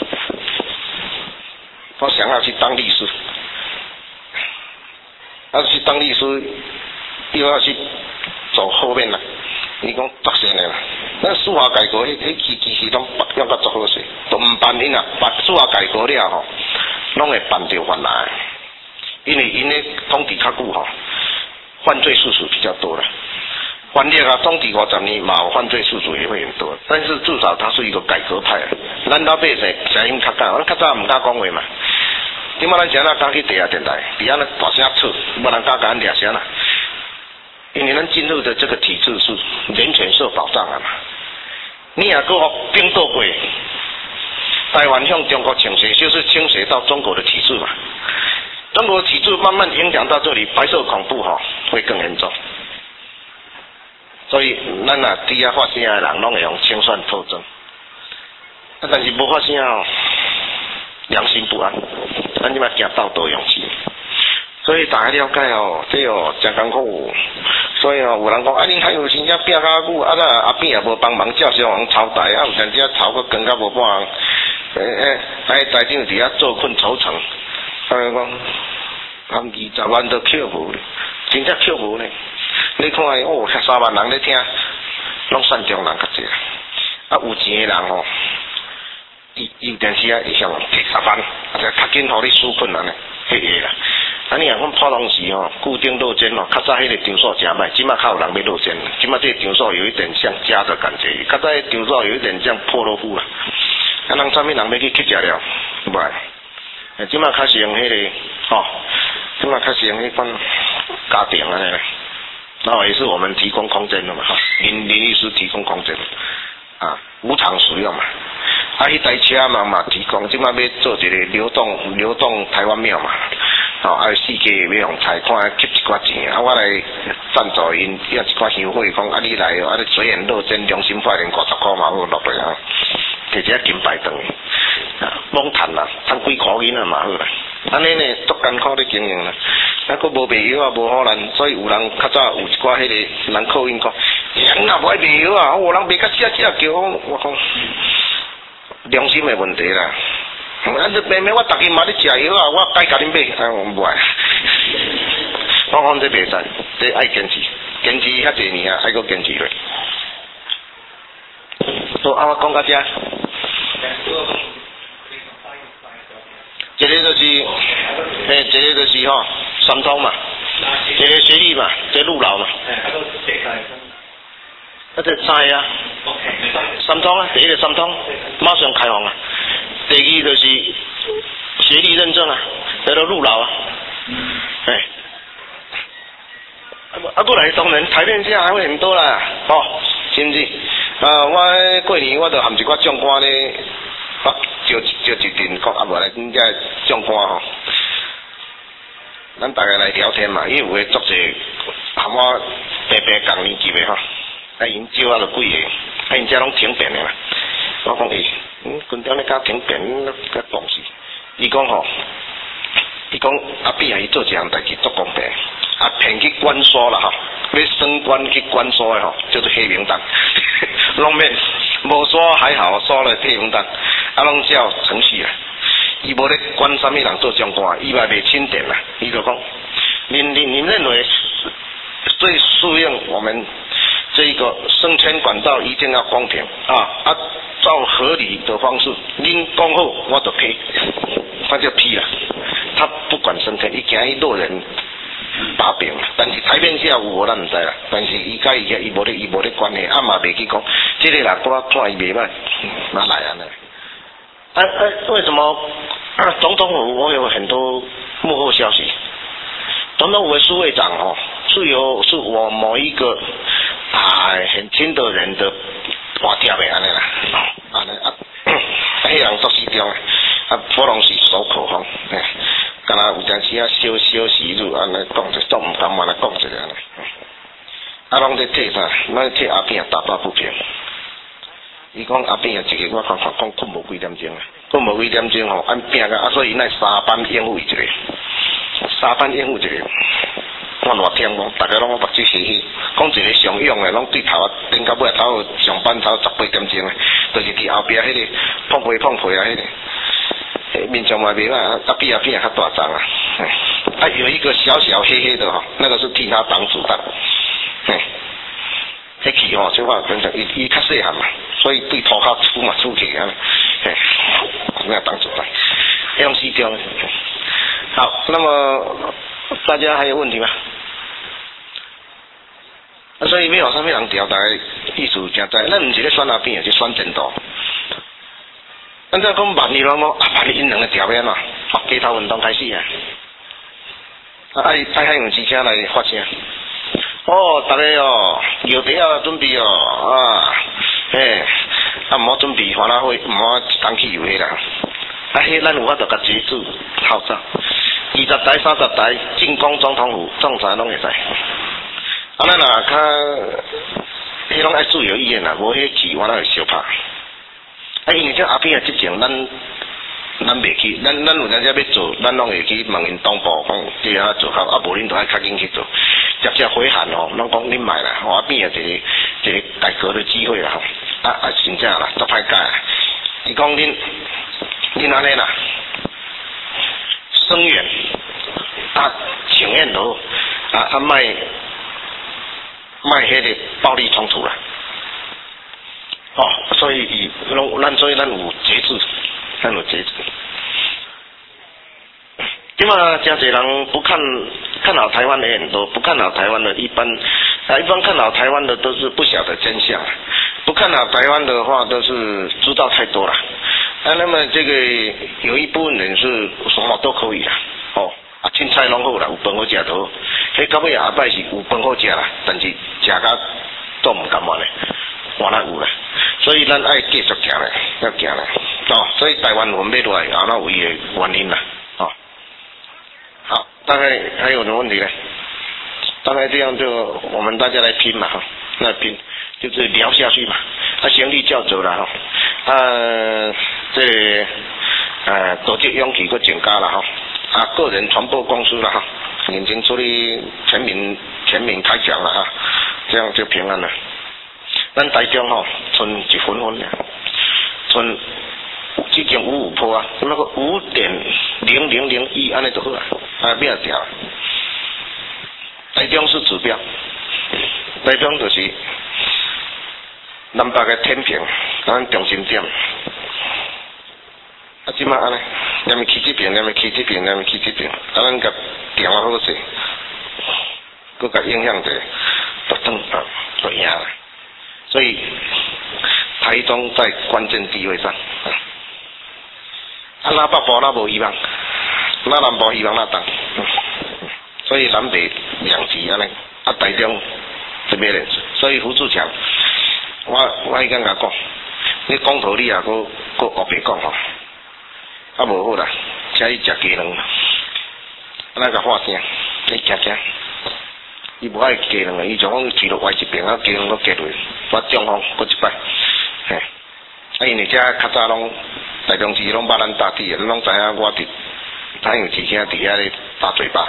我想要去当律师，要去当律师，又要去走后面啦。你讲作些呢啦，那司法改革迄迄其其实拢用甲足好势，都唔办因啊，办司法改革了吼，拢会办着犯来，因为因咧统治较久吼，犯罪事实比较多啦。犯罪啊，统治五十年嘛，犯罪事实也会很多，但是至少他是一个改革派。咱老百姓声音较大，我较早唔敢讲话嘛。点解咱现在敢去地下电台，底下咧大声吵，无人敢敢掠声啦？因为咱进入的这个体制是人权受保障啊嘛。你也搁颠倒过，台湾向中国倾斜，就是倾斜到中国的体制嘛。中国体制慢慢影响到这里，白色恐怖哈会更严重。所以，咱啊，底下发声的人，拢会用清算透证。啊，但是无发声哦，良心不安，咱即摆行道德勇气。所以大家了解哦，这哦真艰苦。所以哦，有人讲啊，恁还有真正拼较久，啊那阿扁也无帮忙叫小王朝代，啊有阵只朝个更较无半，诶诶，哎财长伫遐坐困愁城，啊讲，含二十万都扣无，真正扣无呢。你看哦，遐三万人咧听，拢善良人较济，啊有钱的人吼，伊伊有阵时啊会向摕十万，啊就较紧互你纾困安尼，迄个啦。啊，你若讲普通时吼，固定落针吼，较早迄个场所真歹，即马较有人要落针，即马这个场所有一点像家的感觉，较早场所有一点像破落户啦。啊，人啥物人要去去食了，无爱。诶，即马开始用迄、那个吼，即马开始用迄款家庭安尼啦。那也是我们提供空间的嘛，哈，林林律师提供空间，啊，无偿使用嘛。啊，迄台车嘛嘛提供，即马要做一个流动流动台湾庙嘛，吼、哦，啊，四家要用财看吸一寡钱，啊，我来赞助因，要一寡香火，讲啊你来，啊你虽然落针良心发现五十块嘛好落来啊， 摕一只金牌顿，啊，罔趁啦，趁几箍银啊嘛好啦。安尼呢，足艰苦咧经营啦。啊，佫无卖药啊，无好咱，所以有人较早有一寡迄个人口音讲，人若无爱卖药啊，有人卖甲死死叫我，我讲良心的问题啦。啊，你明明我逐日嘛咧食药啊，我该甲恁买，啊，我无爱。我讲这袂使，这爱坚持，坚持遐济年啊，爱佫坚持落。好，啊，我讲到这。一个就是，诶，一个就是吼，三通嘛，一个学历嘛，一个入劳嘛。啊，这知啊。三通啊，第一个三通，马上开放啊。第二就是学历认证啊，叫做入劳啊。哎。啊，过来当然台面下还会很多啦，吼、哦，是不是？啊，我过年我就含一寡将官咧。啊，招招一阵讲啊，无来恁遮将官吼，咱大家来聊天嘛，因为有诶作者含我白白共年纪诶吼，啊因招啊就几个，啊因遮拢挺便诶啦。我讲诶，嗯，军长咧甲挺便，甲讲是，伊讲吼，伊讲阿扁啊，伊做一项代志足公平，啊骗去关锁啦吼，要升官去关锁诶吼，叫做黑名单，拢免无锁还好，锁了黑名单。啊，拢叫程序啊，伊无咧管啥物人做将官，伊嘛袂钦点啦。伊就讲，你你你认为最适应我们这一个升迁管道一定要公平啊啊，照合理的方式，恁讲好我就批，他就批了。他不管升迁，伊惊伊落人把柄，但是台面下有无咱唔知啦。但是伊甲伊伊无咧伊无咧管的，啊嘛袂去讲，这个人我看伊袂歹，哪来啊呢？啊啊！为什么啊？总统府我有很多幕后消息。总统府的苏会长哦，是由是我某一个啊很亲的人的挂贴的安尼啦，安尼啊，迄人做市长啊，普拢是守口风，哎，敢若有阵时啊小小时就安尼讲者，都唔敢安尼讲一个安尼。啊，拢在替啥？咱替阿扁打抱不平。伊讲阿扁啊，一个我看看讲困无几点钟啊，困无几点钟吼，按拼个啊，所以因来三班应付一个，三班应付一个。我偌听讲，大家拢目睭洗洗，讲一个常用的，拢对头啊，顶到尾头上班头十八点钟的，就是伫后壁迄个碰皮碰皮啊，迄个，面上嘛袂啦，啊比啊比啊较大张啊，啊有一个小小黑黑的哈，那个是替他挡子弹，嘿。迄期吼，即话真正伊伊较细汉嘛，所以对头壳粗嘛粗起啊，嘿，那当主了，用西雕。好，那么大家还有问题吗？啊，所以没有啥物人调，大概意思诚知，咱毋是咧选阿扁，是选前途。咱再讲万里拢无，啊万里因两个调变嘛，啊街头运动开始啊，啊爱爱用机车来发声。哦，大家哦，药茶啊准备哦，啊，嘿，啊唔好准备欢乐会，唔好当去游戏啦。啊，迄咱有法度甲节制号召，二十台、三十台进攻总统府，总裁拢会使。啊，咱若较，迄拢爱自由意愿啦，无迄去我那会相拍。啊，因为这阿扁啊，即种咱。咱袂去，咱咱有阵时要做，咱拢会去问因党部讲，对啊做好，啊无恁就爱较紧去做，直接回函吼，咱讲恁买啦，我变啊一个一个改革的机会啦吼，啊啊真正啦，足歹改啊，伊讲恁恁安尼啦，声援啊请愿都啊啊卖卖迄个暴力冲突啦，哦，所以伊拢咱所以咱有节制。咱有节制，因为真侪人不看看好台湾的很多，不看好台湾的一般啊，一般看好台湾的都是不晓得真相，不看好台湾的话都是知道太多了啊。那么这个有一部分人是什么都可以啦，哦啊，凊彩拢好啦，有饭好食就好。迄到尾下摆是有饭好食啦，但是食甲都唔甘愿咧，换来有啦。所以咱爱继续行咧，要行咧。哦，所以台湾文要落来，啊，那有伊的原因啦，哦，好，大概还有什么问题呢？大概这样就我们大家来拼嘛，哈，那拼就是聊下去嘛，啊，行李叫走了哈，呃。 迄个呃组织勇气搁增加啦吼，啊个人传播公司啦哈，认真处理全民全民开讲了哈，这样就平安了。咱台中吼，剩一分分了，剩之前五五坡啊，那个五点零零零一安尼就好啊，啊不要调。台中是指标，台中就是南北的天平，咱中心点。啊，即马安尼，连咪起这边，连咪起这边，连咪起这边，啊，咱甲调啊好势，佮甲影响者，就等啊，就赢了。所以台中在关键地位上，啊，那北部那无希望，那南部希望那当，嗯，所以南北两极安尼，啊台中这边人，所以胡志强，我我迄间甲讲，你讲道理啊，佮佮学白讲吼。啊无好啦，请伊食鸡卵，咱甲发声，你听听。伊无爱鸡卵，伊就讲去落歪一边，啊鸡卵搁夹落，我中风搁一摆，嘿。啊因为遮较早拢台中市拢捌咱大地的，拢知影我伫咱有之前伫遐咧打嘴巴，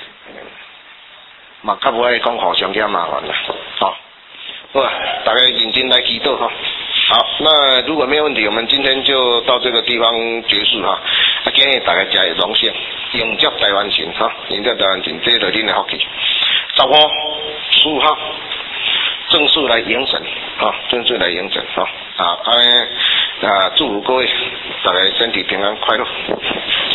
嘛较无爱讲互相添麻烦啦，好，好啊，大家认真来祈祷哈。好，那如果没有问题，我们今天就到这个地方结束哈。啊，今日大家真荣幸，迎接台湾行哈，迎接台湾行，这是恁的福气。十五、十五号正式来迎审啊，正式来迎审啊。啊，安尼啊，祝福各位大家身体平安快乐。